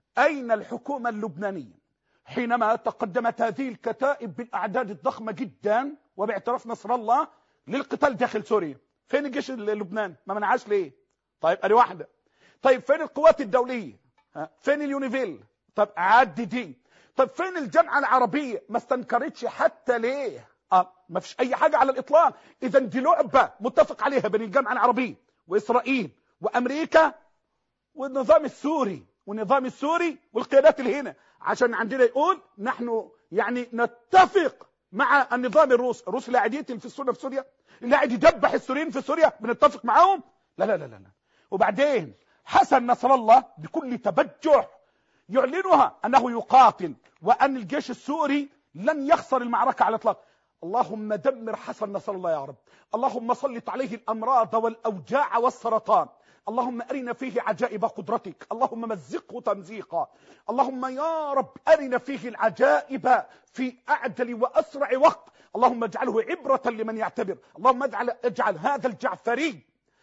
أين الحكومة اللبنانية حينما تقدمت هذه الكتائب بالأعداد الضخمة جدا وباعتراف نصر الله للقتال داخل سوريا؟ فين الجيش اللبناني؟ ما منعاش ليه؟ طيب ادي واحدة. طيب فين القوات الدولية؟ فين اليونيفيل؟ طب عد دي. طب فين الجامعة العربية؟ ما استنكرتش حتى ليه؟ اه ما فيش اي حاجة على الاطلاق. اذا دي لعبة متفق عليها بين الجامعة العربية واسرائيل وامريكا والنظام السوري والنظام السوري والقيادات اللي هنا، عشان عندنا يقول نحن يعني نتفق مع النظام الروسي. الروس اللي قاعد يقتل في السنة في سوريا، اللي قاعد يدبح السوريين في سوريا، بنتفق معاهم؟ لا لا لا لا. وبعدين حسن نصر الله بكل تبجح يعلنها أنه يقاتل وأن الجيش السوري لن يخسر المعركة على الإطلاق. اللهم دمر حسن نصر الله يا رب، اللهم سلط عليه الأمراض والأوجاع والسرطان، اللهم أرنا فيه عجائب قدرتك، اللهم مزقه تمزيقا، اللهم يا رب أرنا فيه العجائب في أعجل وأسرع وقت، اللهم اجعله عبرة لمن يعتبر، اللهم اجعل, اجعل هذا الجعفري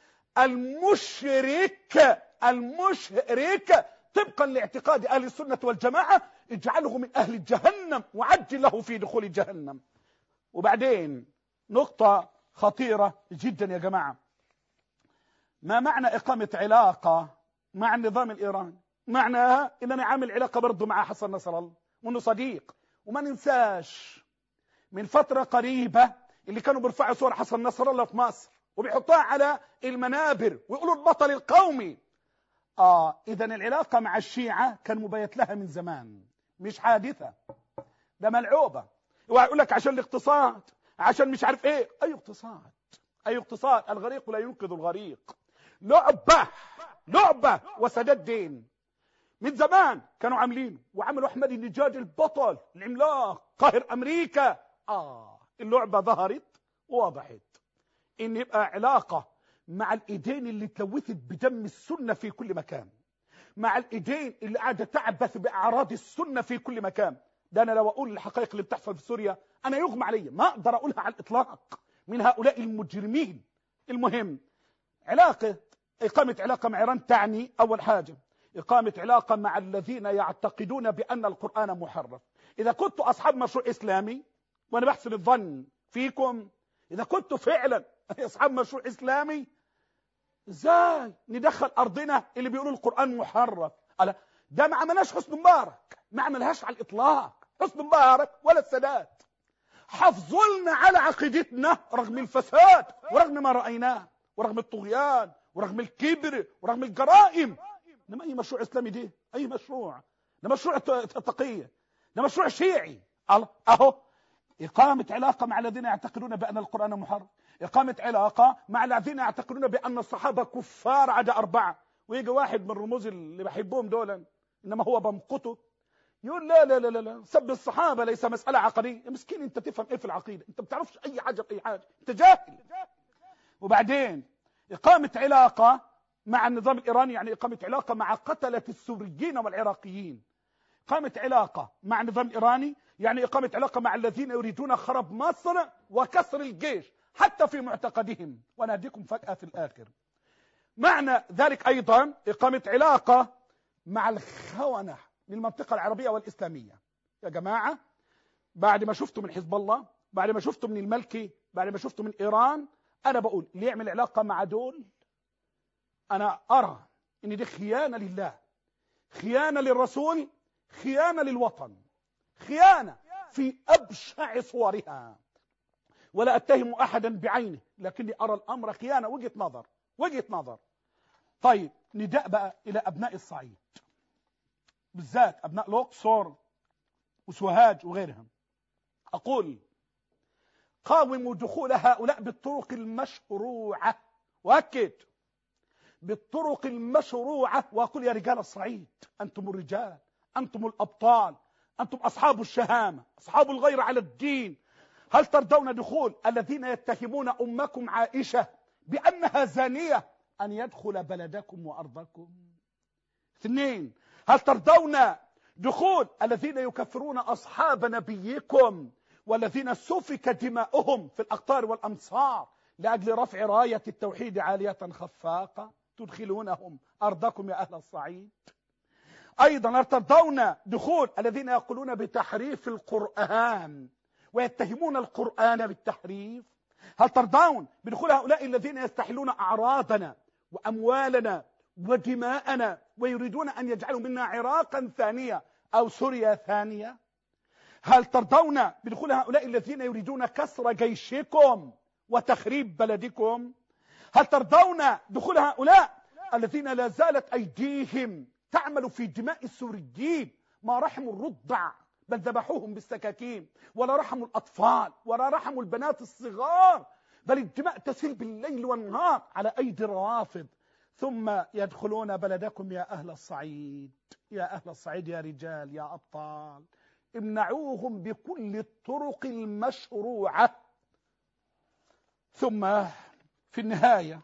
المشرك المشرك طبقا لاعتقاد أهل السنة والجماعة اجعله من أهل جهنم وعجل له في دخول جهنم. وبعدين نقطة خطيرة جدا يا جماعة، ما معنى إقامة علاقة مع النظام الإيراني؟ معناها إنني عامل علاقة برضو مع حسن نصر الله وإنه صديق. وما ننساش من فترة قريبة اللي كانوا بيرفعوا صور حسن نصر الله في مصر وبيحطوها على المنابر ويقولوا البطل القومي. آه إذا العلاقة مع الشيعة كان مبيت لها من زمان، مش حادثة، ده ملعوبة. ويقول لك عشان الاقتصاد، عشان مش عارف ايه. اي اقتصاد اي اقتصاد؟ الغريق لا ينقذ الغريق. لعبة لعبة وسداد دين. من زمان كانوا عاملين وعملوا احمد النجاد البطل العملاق قاهر امريكا. اه اللعبة ظهرت ووضحت ان يبقى علاقة مع الايدين اللي تلوثت بدم السنة في كل مكان، مع الايدين اللي قاعدة تعبث باعراض السنة في كل مكان. ده انا لو اقول الحقائق اللي بتحصل في سوريا انا يغمى علي، ما اقدر اقولها على الاطلاق من هؤلاء المجرمين. المهم علاقة اقامة علاقة مع ايران تعني اول حاجة اقامة علاقة مع الذين يعتقدون بان القرآن محرف. اذا كنتوا اصحاب مشروع اسلامي، وانا بحسن الظن فيكم، اذا كنتوا فعلا اصحاب مشروع اسلامي، ازاي ندخل ارضنا اللي بيقولوا القرآن محرف؟ ألا ده ما عملناش حسن مبارك، ما عملهاش على الاطلاق حسن مبارك ولا السادات. حافظوا على عقيدتنا رغم الفساد ورغم ما رأيناه ورغم الطغيان ورغم الكبر ورغم الجرائم. انما اي مشروع اسلامي دي؟ اي مشروع؟ ده مشروع تقية، ده مشروع شيعي. اهو اقامة علاقة مع الذين يعتقدون بان القرآن محرف، اقامة علاقة مع الذين يعتقدون بان الصحابة كفار عدا اربعة. ويجي واحد من الرموز اللي بحبهم دولا انما هو بمقته يقول لا لا لا لا سب الصحابة ليس مسألة عقدية. يا مسكين انت تفهم ايه في العقيدة؟ انت بتعرفش اي حاجة في اي حاجة، انت جاهل. وبعدين اقامة علاقة مع النظام الايراني يعني اقامة علاقة مع قتلة السوريين والعراقيين. اقامة علاقة مع النظام الايراني يعني اقامة علاقة مع الذين يريدون خراب مصر وكسر الجيش حتى في معتقدهم. وانا اديكم فجأة في الاخر معنى ذلك ايضا اقامة علاقة مع الخونة من المنطقة العربية والإسلامية. يا جماعة بعد ما شفتوا من حزب الله، بعد ما شفتوا من الملكي، بعد ما شفتوا من إيران، أنا بقول اللي يعمل علاقة مع دول أنا أرى إن دي خيانة لله، خيانة للرسول، خيانة للوطن، خيانة في أبشع صورها. ولا أتهم أحدا بعينه، لكني أرى الأمر خيانة. وجهة نظر وجهة نظر. طيب نداء بقى إلى أبناء الصعيد بالذات أبناء الأقصر وسوهاج وغيرهم. أقول قاوموا دخول هؤلاء بالطرق المشروعة، وأكد بالطرق المشروعة. وأقول يا رجال الصعيد أنتم الرجال، أنتم الأبطال، أنتم أصحاب الشهامة، أصحاب الغير على الدين. هل ترضون دخول الذين يتهمون أمكم عائشة بأنها زانية أن يدخل بلدكم وأرضكم؟ اثنين، هل ترضون دخول الذين يكفرون أصحاب نبيكم والذين سفك دماؤهم في الأقطار والأمصار لأجل رفع راية التوحيد عالية خفاقة؟ تدخلونهم أرضكم يا أهل الصعيد؟ أيضا هل ترضون دخول الذين يقولون بتحريف القرآن ويتهمون القرآن بالتحريف؟ هل ترضون بدخول هؤلاء الذين يستحلون أعراضنا وأموالنا ودماءنا ويريدون أن يجعلوا منا عراقا ثانية أو سوريا ثانية؟ هل ترضون بدخول هؤلاء الذين يريدون كسر جيشكم وتخريب بلدكم؟ هل ترضون دخول هؤلاء الذين لا زالت أيديهم تعمل في دماء السوريين؟ ما رحموا الرضع بل ذبحوهم بالسكاكين، ولا رحموا الأطفال ولا رحموا البنات الصغار، بل الدماء تسيل بالليل والنهار على أيدي الروافض. ثم يدخلون بلدكم يا أهل الصعيد، يا أهل الصعيد يا رجال يا أبطال، امنعوهم بكل الطرق المشروعة. ثم في النهاية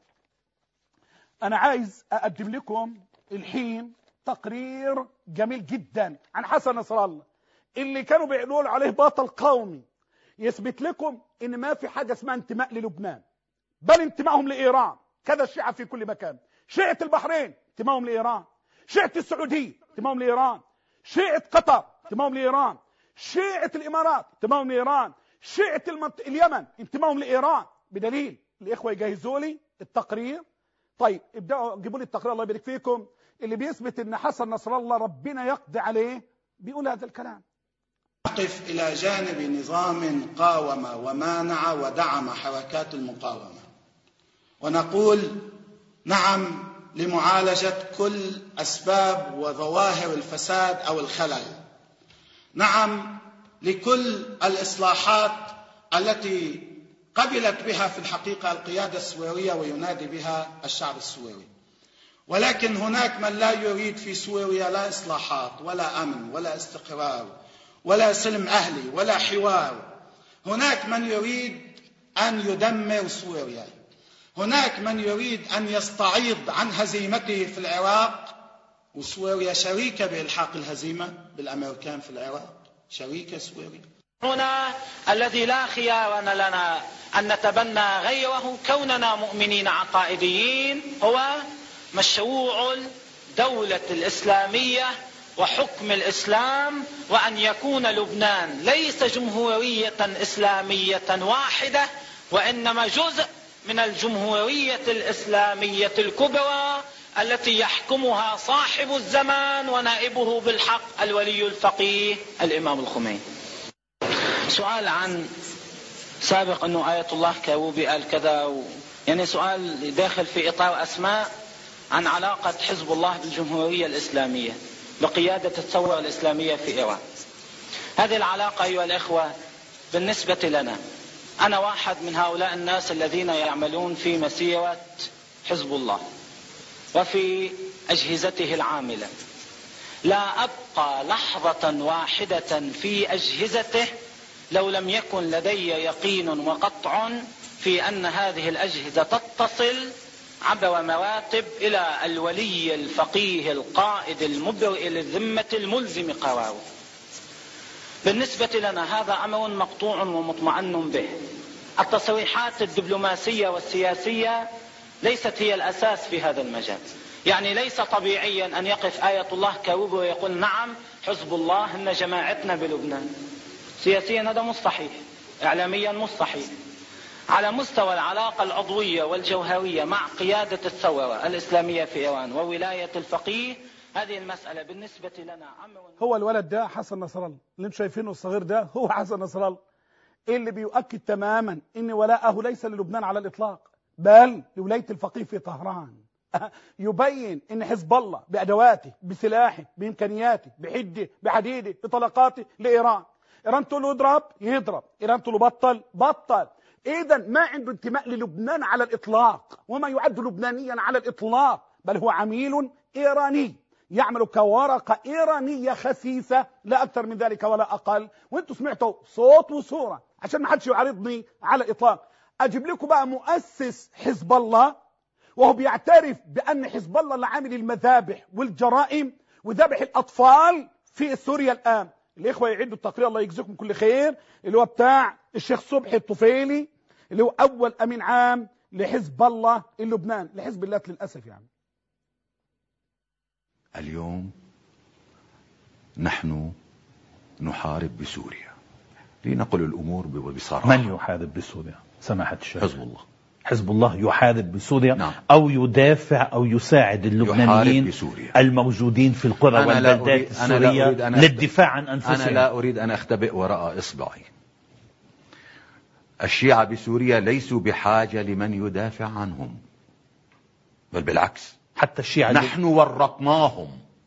أنا عايز أقدم لكم الحين تقرير جميل جدا عن حسن نصر الله اللي كانوا بيقولوا عليه بطل قومي، يثبت لكم إن ما في حاجة اسمها انتماء للبنان، بل انتمائهم لإيران. كذا الشيعة في كل مكان، شيعة البحرين انتمائهم لإيران، شيعة السعودية انتمائهم لإيران، شيعة قطر انتمائهم لإيران، شيعة الإمارات انتمائهم لإيران، شيعة المنط... اليمن انتمائهم لإيران. بدليل الإخوة يجهزوا لي التقرير. طيب ابدأوا جيبوا لي التقرير الله يبارك فيكم اللي بيثبت ان حسن نصر الله ربنا يقضي عليه بيقول هذا الكلام. نقف إلى جانب نظام قاوم ومانع ودعم حركات المقاومة، ونقول نعم لمعالجة كل أسباب وظواهر الفساد أو الخلل، نعم لكل الإصلاحات التي قبلت بها في الحقيقة القيادة السورية وينادي بها الشعب السوري. ولكن هناك من لا يريد في سوريا لا إصلاحات ولا أمن ولا استقرار ولا سلم أهلي ولا حوار. هناك من يريد أن يدمر سوريا، هناك من يريد أن يستعيض عن هزيمته في العراق، وسوريا شريكة بإلحاق الهزيمة بالأمريكان في العراق، شريكة سوريا. هنا الذي لا خيار لنا أن نتبنى غيره كوننا مؤمنين عقائديين هو مشروع الدولة الإسلامية وحكم الإسلام، وأن يكون لبنان ليس جمهورية إسلامية واحدة وإنما جزء من الجمهورية الإسلامية الكبرى التي يحكمها صاحب الزمان ونائبه بالحق الولي الفقيه الإمام الخميني. سؤال عن سابق أنه آية الله كاوبي قال كذا و... يعني سؤال داخل في إطار أسماء عن علاقة حزب الله بالجمهورية الإسلامية بقيادة الثورة الإسلامية في إيران. هذه العلاقة أيها الإخوة بالنسبة لنا، أنا واحد من هؤلاء الناس الذين يعملون في مسيرة حزب الله وفي أجهزته العاملة، لا أبقى لحظة واحدة في أجهزته لو لم يكن لدي يقين وقطع في أن هذه الأجهزة تتصل عبر مراتب إلى الولي الفقيه القائد المبرئ للذمة الملزم قراره. بالنسبة لنا هذا أمر مقطوع ومطمئن به. التصريحات الدبلوماسية والسياسية ليست هي الأساس في هذا المجال. يعني ليس طبيعيا أن يقف آية الله كاوبي ويقول نعم حزب الله إن جماعتنا بلبنان. سياسيا هذا مستحيل، إعلاميا مستحيل. على مستوى العلاقة العضوية والجوهرية مع قيادة الثورة الإسلامية في إيران وولاية الفقيه، هذه المسألة بالنسبة لنا أمر. هو الولد ده حسن نصر الله اللي انتم شايفينه الصغير ده هو حسن نصر الله اللي بيؤكد تماما ان ولاءه ليس للبنان على الإطلاق بل لولاية الفقيه في طهران. يبين ان حزب الله بأدواته بسلاحه بإمكانياته بحده بحديده بطلقاته لإيران. إيران تقول له اضرب يضرب، إيران تقول له بطل بطل. إذا ما عنده انتماء للبنان على الإطلاق وما يعد لبنانيا على الإطلاق، بل هو عميل إيراني يعمل كورقة إيرانية خسيسة لا أكثر من ذلك ولا أقل. وانتم سمعتوا صوت وصورة عشان ما حدش يعارضني على الإطلاق. أجيب لكم بقى مؤسس حزب الله وهو بيعترف بأن حزب الله اللي عامل المذابح والجرائم وذبح الأطفال في سوريا الآن. الإخوة يعدوا التقرير الله يجزيكم كل خير اللي هو بتاع الشيخ صبحي الطفيلي اللي هو أول أمين عام لحزب الله اللبنان، لحزب الله للأسف. يعني اليوم نحن نحارب بسوريا. لنقل الأمور بصراحة. من يحارب بسوريا سماحة الشيخ؟ حزب الله. حزب الله يحارب بسوريا؟ نعم. أو يدافع أو يساعد اللبنانيين الموجودين في القرى والبلدات السورية للدفاع عن أنفسهم؟ أنا لا أريد أن أختبئ وراء إصبعي. الشيعة بسوريا ليسوا بحاجة لمن يدافع عنهم، بل بالعكس، حتى الشيعة نحن ورطناهم،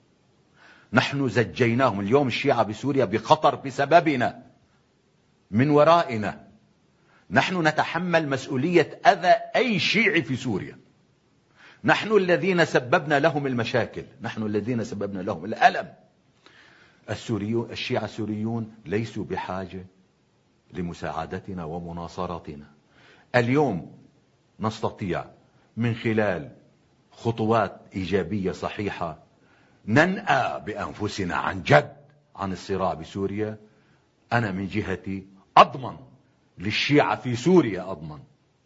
نحن زجيناهم. اليوم الشيعة بسوريا بخطر بسببنا، من ورائنا. نحن نتحمل مسؤولية أذى أي شيعي في سوريا. نحن الذين سببنا لهم المشاكل، نحن الذين سببنا لهم الألم. السوريون الشيعة السوريون ليسوا بحاجة لمساعدتنا ومناصرتنا. اليوم نستطيع من خلال خطوات إيجابية صحيحة ننأى بأنفسنا عن جد عن الصراع بسوريا. أنا من جهتي أضمن للشيعة في سوريا، أضمن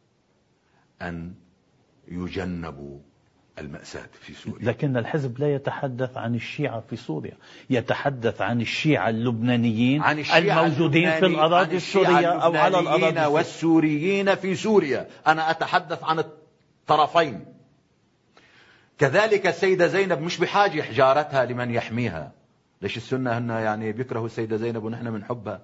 أن يجنبوا المأساة في سوريا. لكن الحزب لا يتحدث عن الشيعة في سوريا، يتحدث عن الشيعة اللبنانيين عن الشيعة الموجودين في الأراضي السورية أو على الأراضي والسوريين في سوريا. أنا أتحدث عن الطرفين. كذلك السيدة زينب مش بحاجة حجارتها لمن يحميها. ليش السنة هن يعني بيكرهوا السيدة زينب ونحن بنحبها؟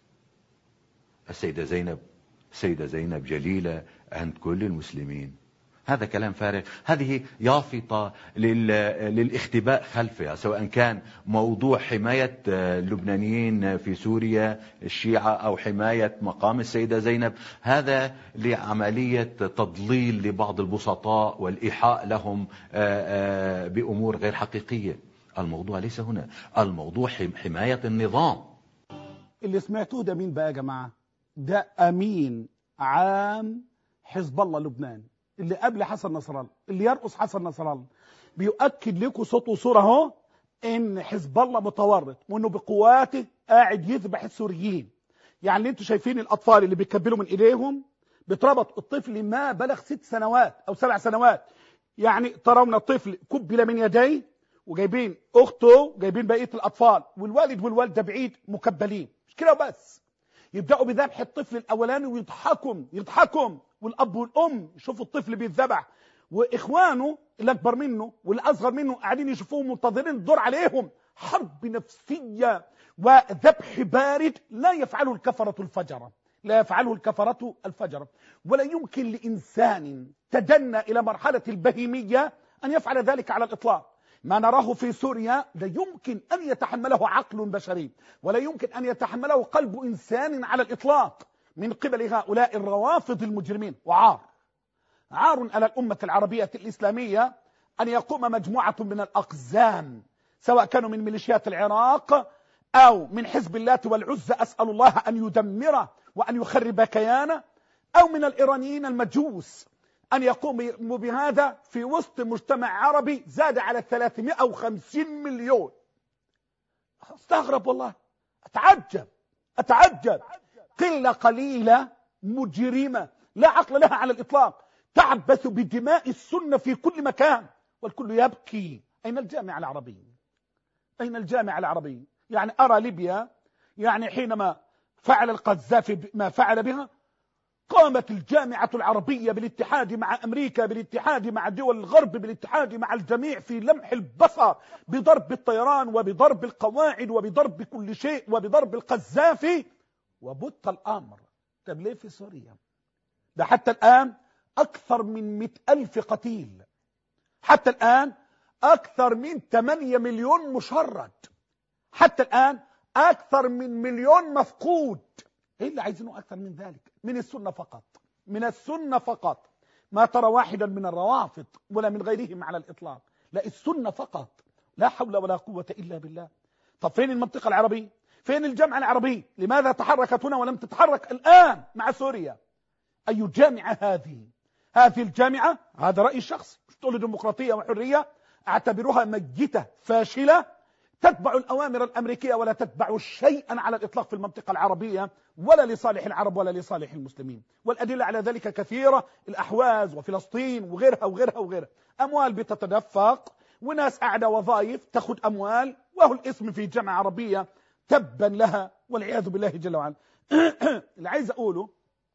السيدة زينب السيدة زينب جليلة عند كل المسلمين. هذا كلام فارغ. هذه يافطة للاختباء خلفها، سواء كان موضوع حماية اللبنانيين في سوريا الشيعة أو حماية مقام السيدة زينب. هذا لعملية تضليل لبعض البسطاء والإيحاء لهم بأمور غير حقيقية. الموضوع ليس هنا، الموضوع حماية النظام. اللي سمعتوه ده مين بقى يا جماعة؟ ده أمين عام حزب الله لبنان اللي قبل حسن نصر الله، اللي يرقص حسن نصر الله، بيؤكد لكم صوت وصورة اهو ان حزب الله متورط وانه بقواته قاعد يذبح السوريين. يعني اللي انتوا شايفين الاطفال اللي بيكبلوا من ايديهم بتربط الطفل ما بلغ ست سنوات او سبع سنوات. يعني ترون الطفل كبل من يديه وجايبين اخته جايبين بقيه الاطفال والوالد والوالده بعيد مكبلين، مش كده بس. يبداوا بذبح الطفل الاولاني ويضحكوا يضحكوا والاب والام يشوفوا الطفل بيتذبح، واخوانه اللي اكبر منه واللي اصغر منه قاعدين يشوفوه منتظرين الدور عليهم. حرب نفسيه وذبح بارد لا يفعله الكفره الفجره، لا يفعله الكفره الفجره. ولا يمكن لانسان تدنى الى مرحله البهيميه ان يفعل ذلك على الاطلاق. ما نراه في سوريا لا يمكن أن يتحمله عقل بشري، ولا يمكن أن يتحمله قلب إنسان على الإطلاق من قبل هؤلاء الروافض المجرمين. وعار عار على الأمة العربية الإسلامية أن يقوم مجموعة من الأقزام، سواء كانوا من ميليشيات العراق أو من حزب الله والعزى، أسأل الله أن يدمره وأن يخرب كيانه، أو من الإيرانيين المجوس، أن يقوموا بهذا في وسط مجتمع عربي زاد على ثلاثمائة وخمسين مليون. استغرب والله، أتعجب أتعجب. قلة قليلة مجرمة لا عقل لها على الإطلاق تعبث بدماء السنة في كل مكان والكل يبكي. أين الجامعة العربية؟ أين الجامعة العربية؟ يعني أرى ليبيا يعني حينما فعل القذافي ما فعل بها قامت الجامعة العربية بالاتحاد مع أمريكا، بالاتحاد مع دول الغرب، بالاتحاد مع الجميع في لمح البصر بضرب الطيران وبضرب القواعد وبضرب كل شيء وبضرب القذافي وبط الأمر. طب ليه في سوريا؟ ده حتى الآن أكثر من مئة ألف قتيل، حتى الآن أكثر من ثمانية مليون مشرد، حتى الآن أكثر من مليون مفقود. إيه اللي عايزينه أكثر من ذلك؟ من السنة فقط، من السنة فقط. ما ترى واحدا من الروافض ولا من غيرهم على الإطلاق، لا السنة فقط، لا حول ولا قوة إلا بالله. طب فين المنطقة العربية؟ فين الجامعة العربية؟ لماذا تحركت هنا ولم تتحرك الآن مع سوريا؟ أي جامعة هذه؟ هذه الجامعة، هذا رأيي الشخصي، مش تقول ديمقراطية وحرية، أعتبرها ميتة فاشلة تتبع الأوامر الأمريكية ولا تتبع شيئا على الإطلاق في المنطقة العربية ولا لصالح العرب ولا لصالح المسلمين. والأدلة على ذلك كثيرة، الأحواز وفلسطين وغيرها وغيرها وغيرها. أموال بتتدفق وناس قاعدة وظائف تاخد أموال وهو الاسم في جامعة عربية تبا لها والعياذ بالله جل وعلا. اللي عايز أقوله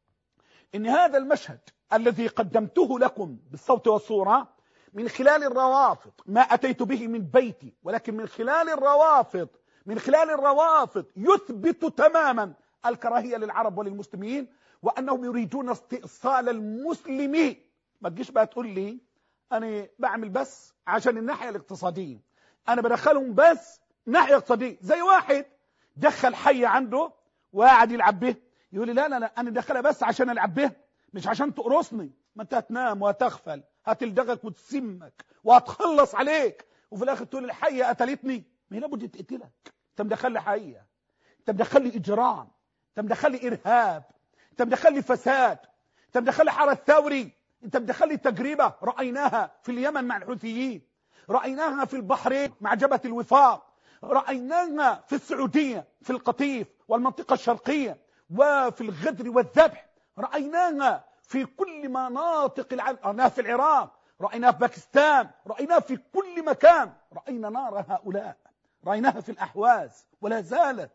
إن هذا المشهد الذي قدمته لكم بالصوت والصورة من خلال الروافض ما أتيت به من بيتي، ولكن من خلال الروافض من خلال الروافض يثبت تماما الكراهية للعرب وللمسلمين، وأنهم يريدون استئصال المسلمين. ما تجيش بقى تقول لي أنا بعمل بس عشان الناحية الاقتصادية، أنا بدخلهم بس ناحية اقتصادية. زي واحد دخل حي عنده وقاعد يلعب به، يقول لي لا لا لا أنا دخلها بس عشان ألعب به مش عشان تقرصني. ما أنت هتنام وهتغفل، هتلدغك وتسمك وهتخلص عليك، وفي الآخر تقول الحية قتلتني. ما هي لابد تقتلك. أنت مدخل لي حية، أنت مدخل لي إجرام، أنت مدخل لي إرهاب، أنت مدخل لي فساد، أنت مدخل لي حرس ثوري، أنت مدخل لي تجربة رأيناها في اليمن مع الحوثيين، رأيناها في البحرين مع جبهة الوفاق، رأيناها في السعودية في القطيف والمنطقة الشرقية وفي الغدر والذبح، رأيناها في كل مناطق العالم، رأيناها في العراق، رأيناها في باكستان، رأيناها في كل مكان. رأينا نار هؤلاء، رأيناها في الأحواز ولا زالت.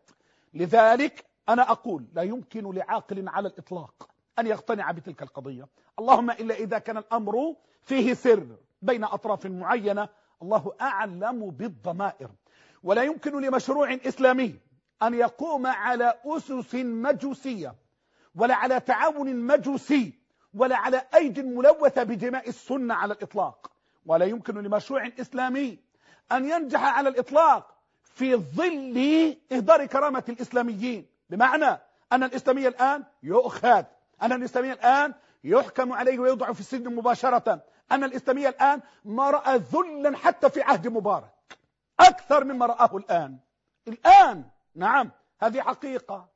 لذلك أنا أقول لا يمكن لعاقل على الإطلاق أن يقتنع بتلك القضية، اللهم إلا إذا كان الأمر فيه سر بين أطراف معينة، الله أعلم بالضمائر. ولا يمكن لمشروع إسلامي أن يقوم على أسس مجوسية ولا على تعاون مجوسي ولا على أيد ملوثة بدماء السنة على الإطلاق. ولا يمكن لمشروع إسلامي أن ينجح على الإطلاق في ظل إهدار كرامة الإسلاميين، بمعنى أن الإسلامية الآن يؤخذ، أن الإسلامية الآن يحكم عليه ويوضع في السجن مباشرة، أن الإسلامية الآن ما رأى ذلا حتى في عهد مبارك أكثر مما رآه الآن. الآن نعم هذه حقيقة.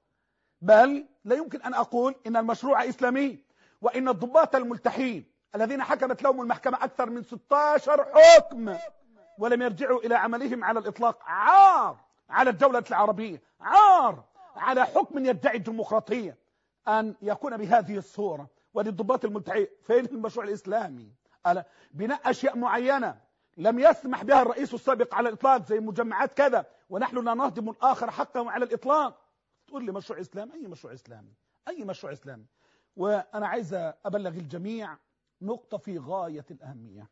بل لا يمكن أن أقول إن المشروع إسلامي وإن الضباط الملتحين الذين حكمت لهم المحكمة أكثر من ستة عشر حكم ولم يرجعوا إلى عملهم على الإطلاق، عار على الدولة العربية، عار على حكم يدعي الديمقراطية أن يكون بهذه الصورة. وللضباط الملتحين فين المشروع الإسلامي؟ بناء أشياء معينة لم يسمح بها الرئيس السابق على الإطلاق زي مجمعات كذا، ونحن لا نهضم الآخر حقه على الإطلاق. تقول لي مشروع إسلامي؟ أي مشروع إسلامي؟ أي مشروع إسلامي؟ وأنا عايز أبلغ الجميع نقطة في غاية الأهمية.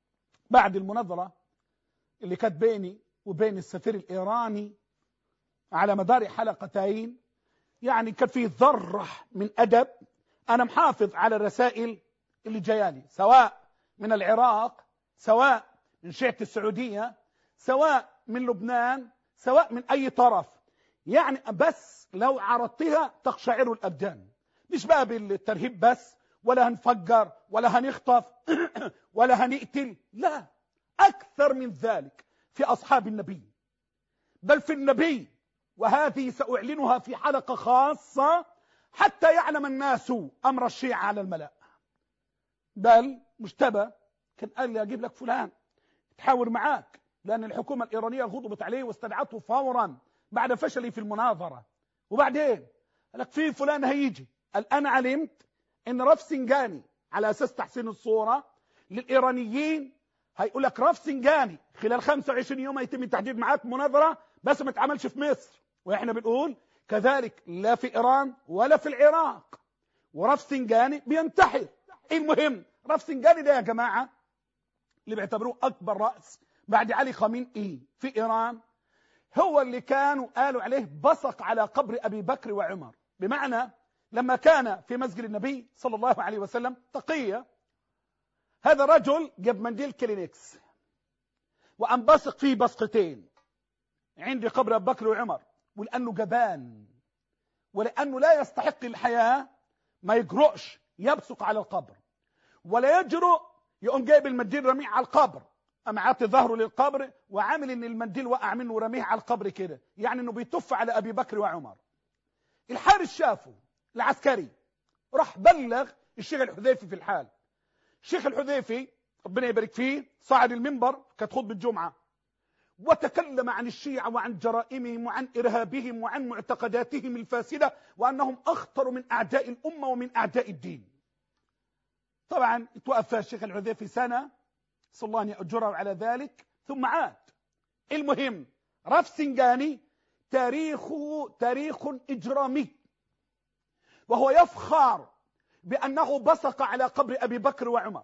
بعد المناظرة اللي كانت بيني وبين السفير الإيراني على مدار حلقتين، يعني كان فيه ذرة من أدب. أنا محافظ على الرسائل اللي جايالي سواء من العراق، سواء من شيعة السعودية، سواء من لبنان، سواء من أي طرف، يعني بس لو عرضتها تقشعر الأبدان. مش بقى بالترهيب بس، ولا هنفجر ولا هنخطف ولا هنقتل، لا، أكثر من ذلك في أصحاب النبي، بل في النبي. وهذه سأعلنها في حلقة خاصة حتى يعلم الناس أمر الشيعة على الملأ. بل مجتبى كان قال لي أجيب لك فلان تحاور معاك، لأن الحكومة الإيرانية غضبت عليه واستدعته فورا بعد فشله في المناظرة. وبعدين قال لك في فلان هيجي. الآن علمت أن رفسنجاني على أساس تحسين الصورة للإيرانيين هيقول لك رفسنجاني خلال خمسة وعشرين يوم يتم التحديد معاك مناظرة، بس ما تعملش في مصر. وإحنا بنقول كذلك لا في إيران ولا في العراق. ورفسنجاني بينتحر. المهم رفسنجاني ده يا جماعة اللي بيعتبروه أكبر رأس بعد علي خامنئي في إيران، هو اللي كانوا قالوا عليه بصق على قبر أبي بكر وعمر. بمعنى لما كان في مسجد النبي صلى الله عليه وسلم تقية، هذا رجل جاب منديل كلينكس وأن بصق فيه بصقتين عند قبر أبي بكر وعمر، ولأنه جبان ولأنه لا يستحق الحياة ما يجرؤش يبصق على القبر، ولا يجرؤ يقوم جايب المنديل رميه على القبر، أما عاطي ظهره للقبر وعامل ان المنديل وقع منه ورميه على القبر كده، يعني انه بيتف على ابي بكر وعمر. الحارس شافه العسكري، راح بلغ الشيخ الحذيفي في الحال. الشيخ الحذيفي ربنا يبارك فيه صعد المنبر، كانت خطبة الجمعة، وتكلم عن الشيعة وعن جرائمهم وعن إرهابهم وعن معتقداتهم الفاسدة، وأنهم أخطر من أعداء الأمة ومن أعداء الدين. طبعا توقف الشيخ الحذيفي سنة، صلى الله أن يأجره على ذلك، ثم عاد. المهم رفسنجاني تاريخه تاريخ إجرامي، وهو يفخر بأنه بصق على قبر أبي بكر وعمر،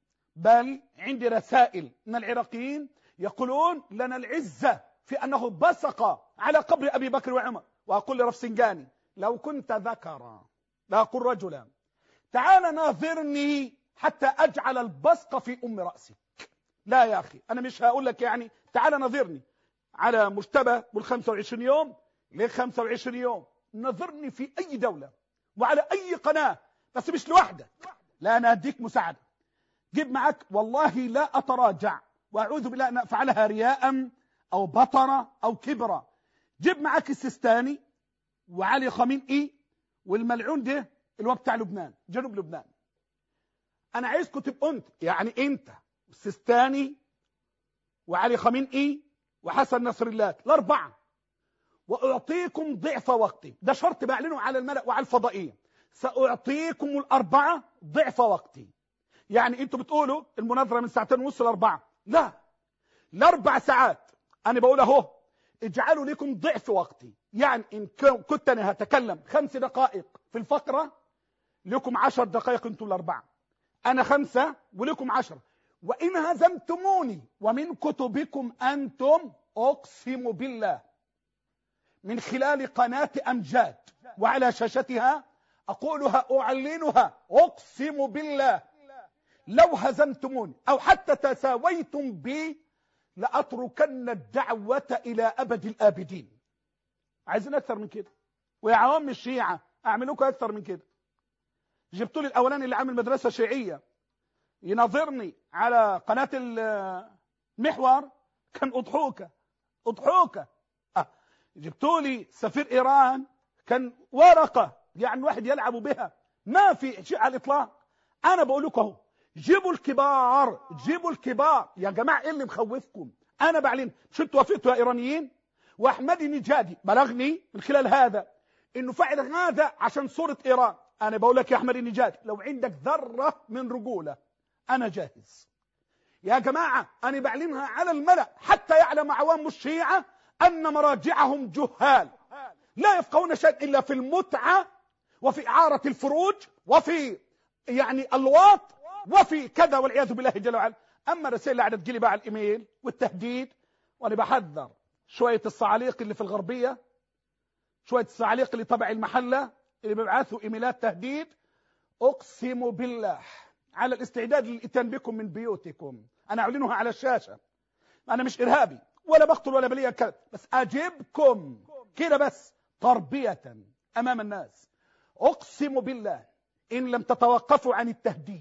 بل عندي رسائل من العراقيين يقولون لنا العزة في أنه بصق على قبر أبي بكر وعمر. وأقول لرفسنجاني لو كنت ذكرا لا أقول رجلا تعال ناظرني حتى أجعل البصق في أم رأسك. لا يا أخي، أنا مش هقول لك يعني تعال ناظرني على مجتمع بالخمسة وعشرين يوم ليه خمسة وعشرين يوم، نظرني في أي دولة وعلى أي قناة، بس مش لوحدك، لا أنا أديك مساعدة. جيب معك، والله لا أتراجع وأعوذ بالله أن أفعلها رياء أو بطرة أو كبرة. جيب معك السيستاني وعلي خامنئي والملعون ده اللي هو بتاع لبنان، جنوب لبنان. أنا عايزكم تبقوا أنت، يعني أنت السيستاني وعلي خامنئي وحسن نصر الله الأربعة، وأعطيكم ضعف وقتي. ده شرط بعلنه على الملأ وعلى الفضائية، سأعطيكم الأربعة ضعف وقتي. يعني أنتوا بتقولوا المناظرة من ساعتين ونص لأربعة، لا، لأربع ساعات. أنا بقول أهو اجعلوا لكم ضعف وقتي، يعني إن كنت أنا هتكلم خمس دقائق في الفقرة لكم عشر دقائق أنتم الأربعة، أنا خمسة ولكم عشر. وإن هزمتموني ومن كتبكم أنتم أقسم بالله من خلال قناة أمجاد وعلى شاشتها أقولها أعلنها، أقسم بالله لو هزمتموني أو حتى تساويتم بي لأتركن الدعوة إلى أبد الآبدين. عايزين أكثر من كده؟ ويا عوام الشيعة أعملوكم أكثر من كده. جبتوا لي الأولاني اللي عامل مدرسة شيعية يناظرني على قناة المحور، كان أضحوكة أضحوكة. أه. جبتوا لي سفير إيران كان ورقة يعني واحد يلعب بها، ما في شيء على الإطلاق. أنا بقول لكم اهو جيبوا الكبار، جيبوا الكبار يا جماعة. إيه اللي مخوفكم؟ أنا بعلن، مش انتوا وافقتوا يا إيرانيين؟ وأحمد النجادي بلغني من خلال هذا إنه فعل هذا عشان صورة إيران. أنا بقول لك يا أحمد النجادي لو عندك ذرة من رجولة أنا جاهز يا جماعة. أنا بعلنها على الملأ حتى يعلم عوام الشيعة أن مراجعهم جهال لا يفقهون شيء إلا في المتعة وفي إعارة الفروج وفي يعني اللواط وفي كذا والعياذ بالله جل وعلا. أما الرسائل اللي قاعدة تجيلي بقى على الإيميل والتهديد، وأنا بحذر شوية الصعاليق اللي في الغربية، شوية الصعاليق اللي تبع المحلة اللي بيبعثوا إيميلات تهديد، أقسم بالله على الاستعداد للإتيان بكم من بيوتكم. أنا أعلنها على الشاشة، أنا مش إرهابي ولا بقتل ولا بلية كذب، بس أجيبكم كده بس تربية أمام الناس. أقسم بالله إن لم تتوقفوا عن التهديد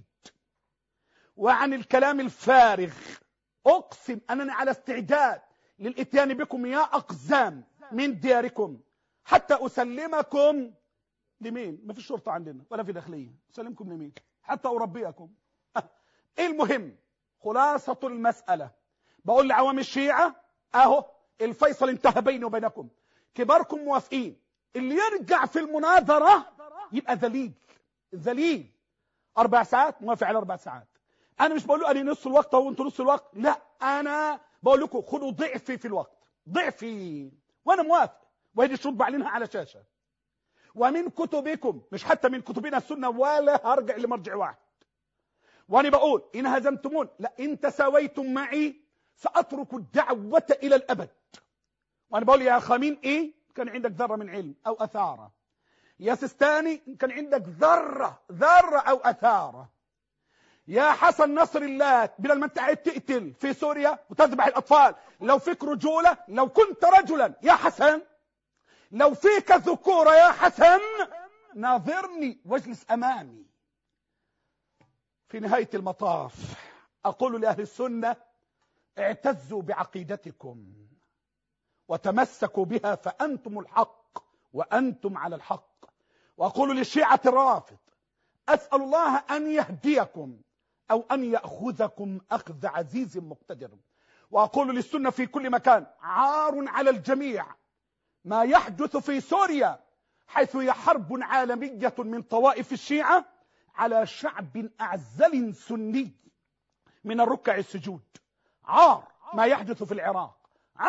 وعن الكلام الفارغ، أقسم أنني على استعداد للإتيان بكم يا أقزام من دياركم حتى أسلمكم لمين؟ ما في شرطة عندنا ولا في داخلية، أسلمكم لمين؟ حتى أربيكم. المهم خلاصة المسألة بقول لعوام الشيعة أهو الفيصل انتهى بيني وبينكم، كباركم موافقين، اللي يرجع في المناظرة يبقى ذليل ذليل. أربع ساعات موافق على أربع ساعات. أنا مش بقول له أنا نص الوقت أو أنتوا نص الوقت، لا، أنا بقول لكم خدوا ضعفي في الوقت، ضعفي، وأنا موافق. وهذه الشروط بعلنها على شاشة. ومن كتبكم، مش حتى من كتبنا السنة ولا هرجع لمرجع واحد. وأنا بقول إن هزمتمون لا إن تساويتم معي سأترك الدعوة إلى الأبد. وأنا بقول يا خامنئي كان عندك ذرة من علم أو أثارة، يا سيستاني كان عندك ذرة ذرة أو أثارة، يا حسن نصر الله بدل ما انت قاعد تقتل في سوريا وتذبح الأطفال، لو فيك رجولة، لو كنت رجلا يا حسن، لو فيك ذكورة يا حسن، ناظرني واجلس أمامي. في نهاية المطاف أقول لأهل السنة اعتزوا بعقيدتكم وتمسكوا بها فأنتم الحق وأنتم على الحق. وأقول للشيعة الرافض أسأل الله أن يهديكم أو أن يأخذكم أخذ عزيز مقتدر. وأقول للسنة في كل مكان عار على الجميع ما يحدث في سوريا، حيث هي حرب عالمية من طوائف الشيعة على شعب أعزل سني من الركع السجود. عار ما يحدث في العراق، عار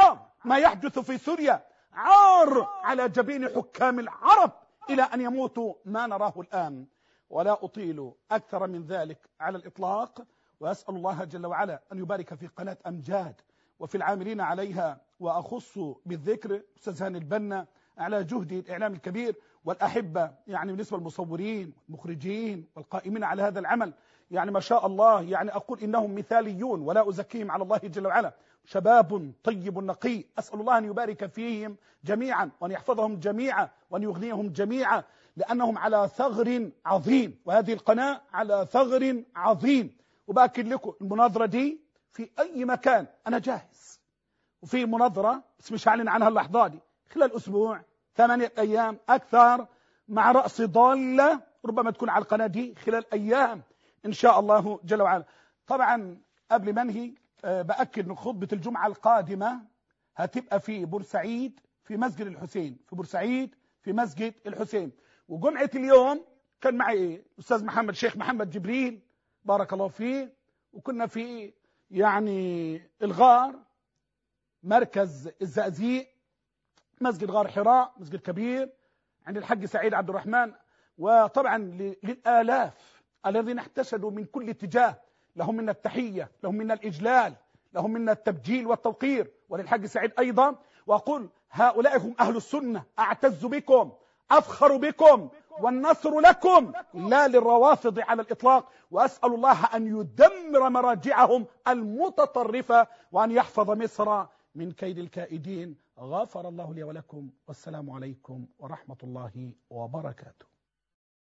ما يحدث في سوريا عار على جبين حكام العرب إلى أن يموتوا ما نراه الآن. ولا أطيل أكثر من ذلك على الإطلاق، وأسأل الله جل وعلا أن يبارك في قناة أمجاد وفي العاملين عليها، وأخص بالذكر أستاذ هاني البنا على جهده الإعلام الكبير، والأحبة يعني بالنسبة للمصورين والمخرجين والقائمين على هذا العمل، يعني ما شاء الله، يعني أقول إنهم مثاليون ولا أزكيهم على الله جل وعلا، شباب طيب نقي، أسأل الله أن يبارك فيهم جميعا وأن يحفظهم جميعا وأن يغنيهم جميعا، لأنهم على ثغر عظيم، وهذه القناة على ثغر عظيم. وبأكد لكم المناظرة دي في أي مكان أنا جاهز، وفي مناظرة بس مش هعلن عنها اللحظة دي، خلال أسبوع ثمانية أيام أكثر مع رأس ضالة ربما تكون على القناة دي خلال أيام إن شاء الله جل وعلا. طبعا قبل ما انهي بأكد أن خطبة الجمعة القادمة هتبقى في بورسعيد في مسجد الحسين، في بورسعيد في مسجد الحسين. وجمعة اليوم كان معي إيه؟ أستاذ محمد شيخ محمد جبريل بارك الله فيه، وكنا في يعني الغار مركز الزقازيق، مسجد غار حراء، مسجد كبير عند الحاج سعيد عبد الرحمن. وطبعا للآلاف الذين احتشدوا من كل اتجاه لهم منا التحية، لهم منا الإجلال، لهم منا التبجيل والتوقير، وللحاج سعيد أيضا. وأقول هؤلاء هم أهل السنة، أعتز بكم، أفخر بكم، والنصر لكم لا للروافض على الإطلاق. وأسأل الله أن يدمر مراجعهم المتطرفة وأن يحفظ مصر من كيد الكائدين. غفر الله لي ولكم، والسلام عليكم ورحمة الله وبركاته.